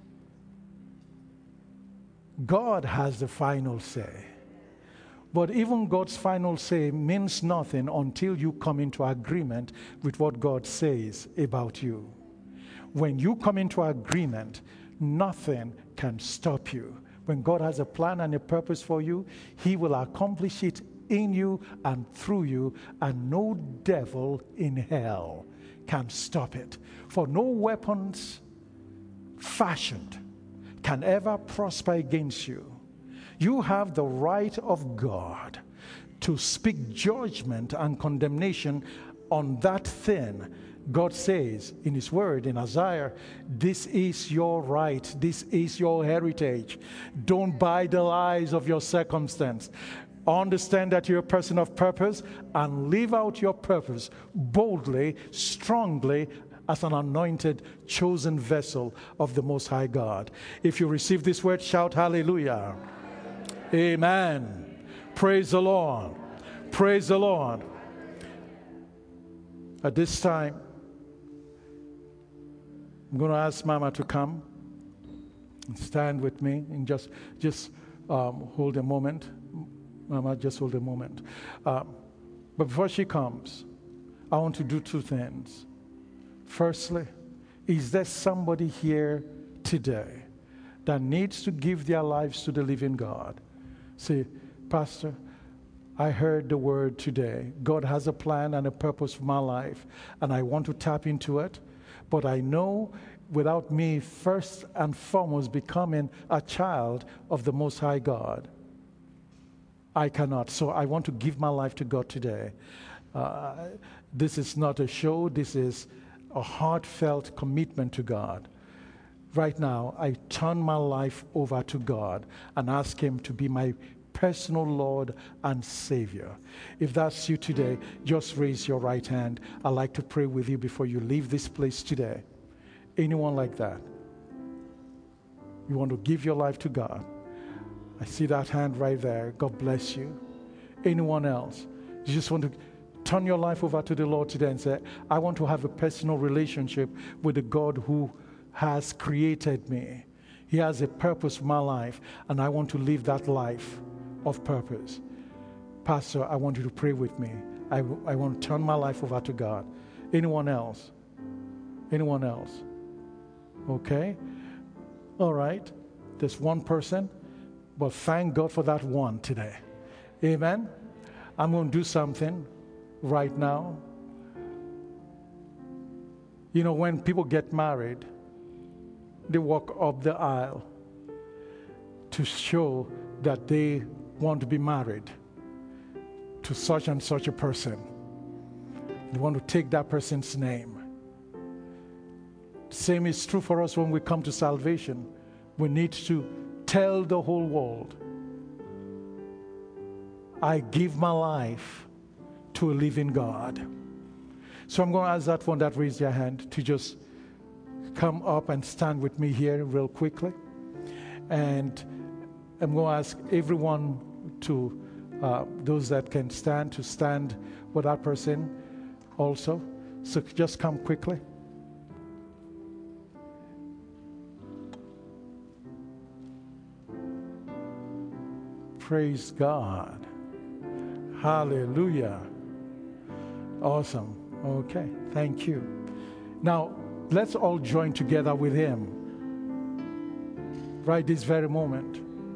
God has the final say. But even God's final say means nothing until you come into agreement with what God says about you. When you come into agreement, nothing can stop you. When God has a plan and a purpose for you, he will accomplish it in you and through you, and no devil in hell can stop it. For no weapons fashioned can ever prosper against you. You have the right of God to speak judgment and condemnation on that thing. God says in his word in Isaiah, this is your right, this is your heritage. Don't buy the lies of your circumstance. Understand that you're a person of purpose and live out your purpose boldly, strongly, as an anointed, chosen vessel of the Most High God. If you receive this word, shout hallelujah. Amen. Praise the Lord. Praise the Lord. At this time, I'm going to ask Mama to come and stand with me and just, just um, hold a moment. Mama, just hold a moment. Um, but before she comes, I want to do two things. Firstly, is there somebody here today that needs to give their lives to the living God? Say, Pastor, I heard the word today. God has a plan and a purpose for my life, and I want to tap into it. But I know without me first and foremost becoming a child of the Most High God, I cannot. So I want to give my life to God today. Uh, this is not a show. This is a heartfelt commitment to God. Right now, I turn my life over to God and ask him to be my personal Lord and Savior. If that's you today, just raise your right hand. I'd like to pray with you before you leave this place today. Anyone like that? You want to give your life to God? I see that hand right there. God bless you. Anyone else? You just want to turn your life over to the Lord today and say, I want to have a personal relationship with the God who has created me. He has a purpose for my life, and I want to live that life of purpose. Pastor, I want you to pray with me. I, I want to turn my life over to God. Anyone else? Anyone else? Okay. All right. There's one person, but thank God for that one today. Amen. I'm going to do something right now. You know, when people get married, they walk up the aisle to show that they want to be married to such and such a person. They want to take that person's name. Same is true for us when we come to salvation. We need to tell the whole world, I give my life to a living God. So I'm going to ask that one that raised their hand to just come up and stand with me here real quickly. And I'm going to ask everyone to, uh, those that can stand, to stand with that person also. So just come quickly. Praise God. Hallelujah. Awesome. Okay. Thank you. Now, let's all join together with him right this very moment.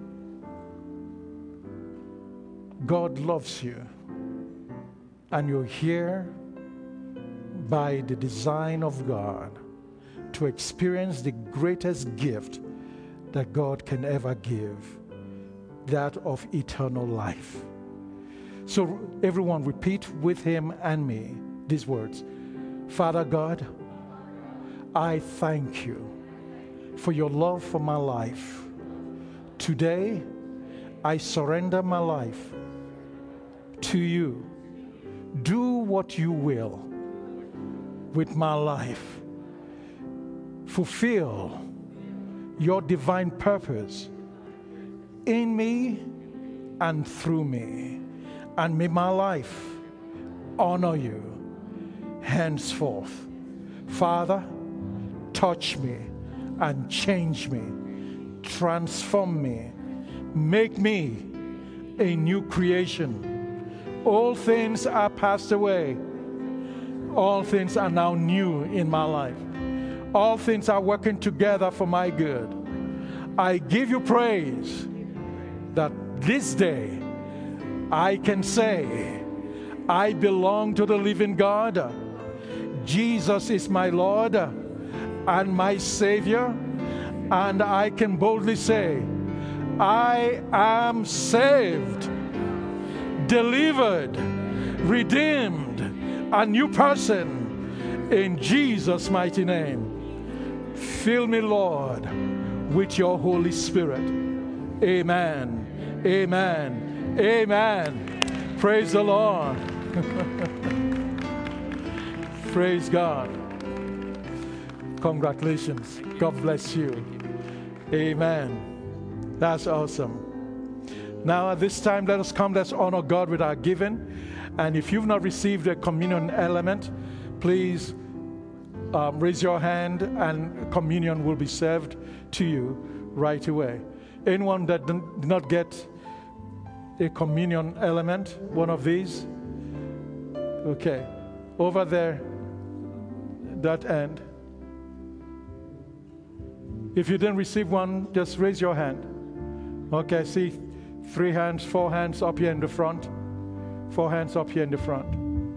God loves you, and you're here by the design of God to experience the greatest gift that God can ever give, that of eternal life. So everyone repeat with him and me these words. Father God, I thank you for your love for my life. Today, I surrender my life to you. Do what you will with my life. Fulfill your divine purpose in me and through me. And may my life honor you henceforth. Father, touch me and change me. Transform me. Make me a new creation. All things are passed away. All things are now new in my life. All things are working together for my good. I give you praise that this day I can say, I belong to the living God. Jesus is my Lord and my Savior, and I can boldly say, I am saved, delivered, redeemed, a new person in Jesus' mighty name. Fill me, Lord, with your Holy Spirit. Amen. Amen. Amen. Praise the Lord. Praise God. Congratulations. God bless you. Amen. That's awesome. Now at this time, let us come, let's honor God with our giving. And if you've not received a communion element, please um, raise your hand and communion will be served to you right away. Anyone that did not get a communion element, one of these? Okay. Over there, that end. If you didn't receive one, just raise your hand. Okay, see three hands, four hands up here in the front. Four hands up here in the front.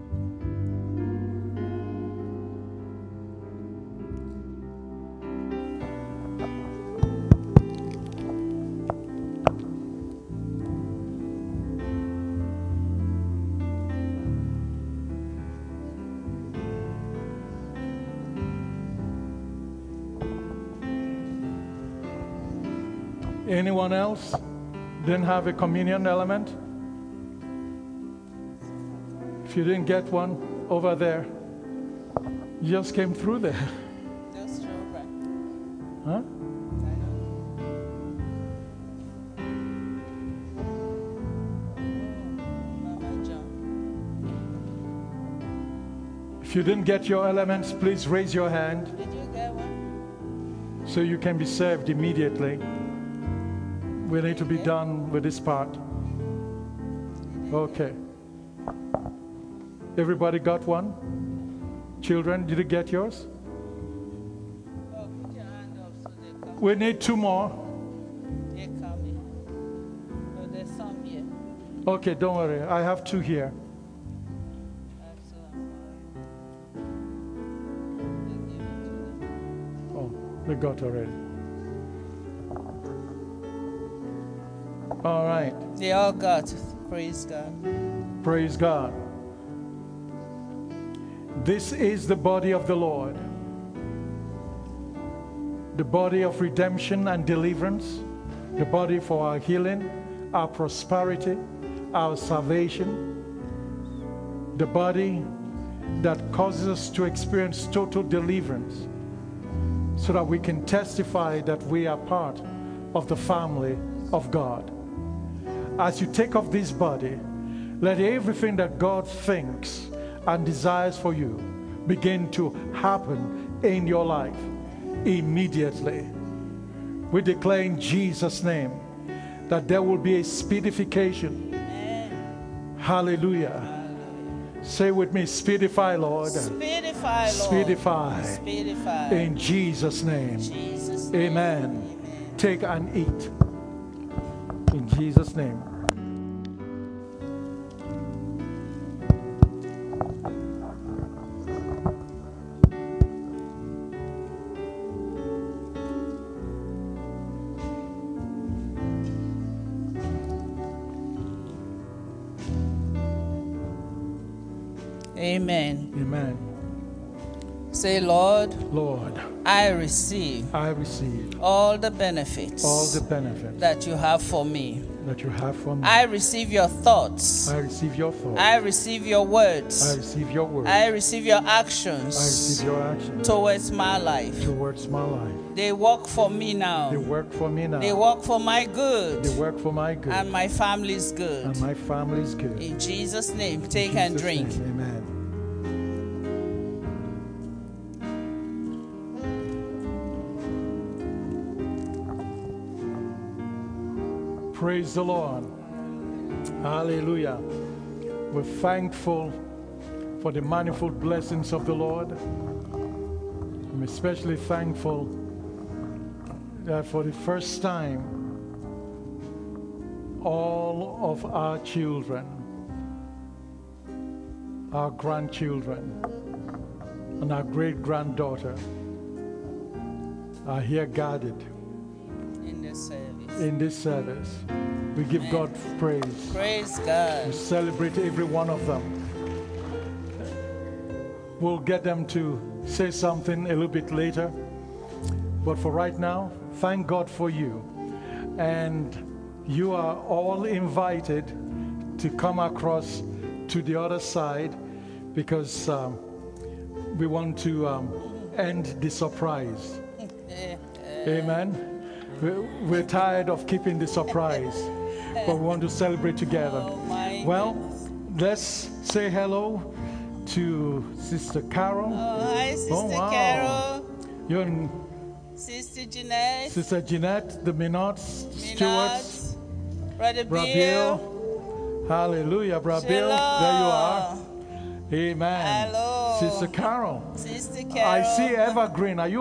Anyone else didn't have a communion element? If you didn't get one, over there. You just came through there. Just right. Huh? Mama John. If you didn't get your elements, please raise your hand Did you get one? so you can be served immediately. We need to be done with this part. Okay. Everybody got one? Children, did you get yours? Oh, put your hand up so they come. We need two more. They're coming. Oh, there's some here. Okay, don't worry. I have two here. I have some for you. They give it to them. Oh, they got already. All right. They all got. Praise God. Praise God. This is the body of the Lord. The body of redemption and deliverance. The body for our healing, our prosperity, our salvation. The body that causes us to experience total deliverance so that we can testify that we are part of the family of God. As you take off this body, let everything that God thinks and desires for you begin to happen in your life immediately. We declare in Jesus' name that there will be a speedification. Amen. Hallelujah. Hallelujah. Say with me, speedify, Lord. Speedify, Lord. Speedify. Speedify. In Jesus' name. Jesus' name. Amen. Amen. Take and eat. In Jesus' name. Amen. Amen. Say, Lord, Lord, I receive I receive all the benefits all the benefits that you have for me. that you have for me. I receive your thoughts. I receive your thoughts. I receive your words. I receive your word. I receive your I actions receive your action towards my life. towards my life. They work for me now. They work for me now. They work for my good. They work for my good. And my family's good. And my family's good. In Jesus' name, take In and Jesus' drink. name, amen. Praise the Lord. Hallelujah. We're thankful for the manifold blessings of the Lord. I'm especially thankful that for the first time, all of our children, our grandchildren, and our great-granddaughter are here gathered In this service. in this service. We give Amen. God praise. Praise We God. celebrate every one of them. We'll get them to say something a little bit later. But for right now, thank God for you. And you are all invited to come across to the other side because um, we want to um, end the surprise. Amen. We're, we're tired of keeping the surprise, but we want to celebrate together. Oh my Well, goodness. let's say hello to Sister Carol. Oh, hi, Sister Oh, wow. Carol. You're in Sister Jeanette. Sister Jeanette, the Minot Stewarts. Minot. Brother Bill. Brabil. Hallelujah, Brabil. There you are. Amen. Hello. Sister Carol. Sister Carol. I see Evergreen. Are you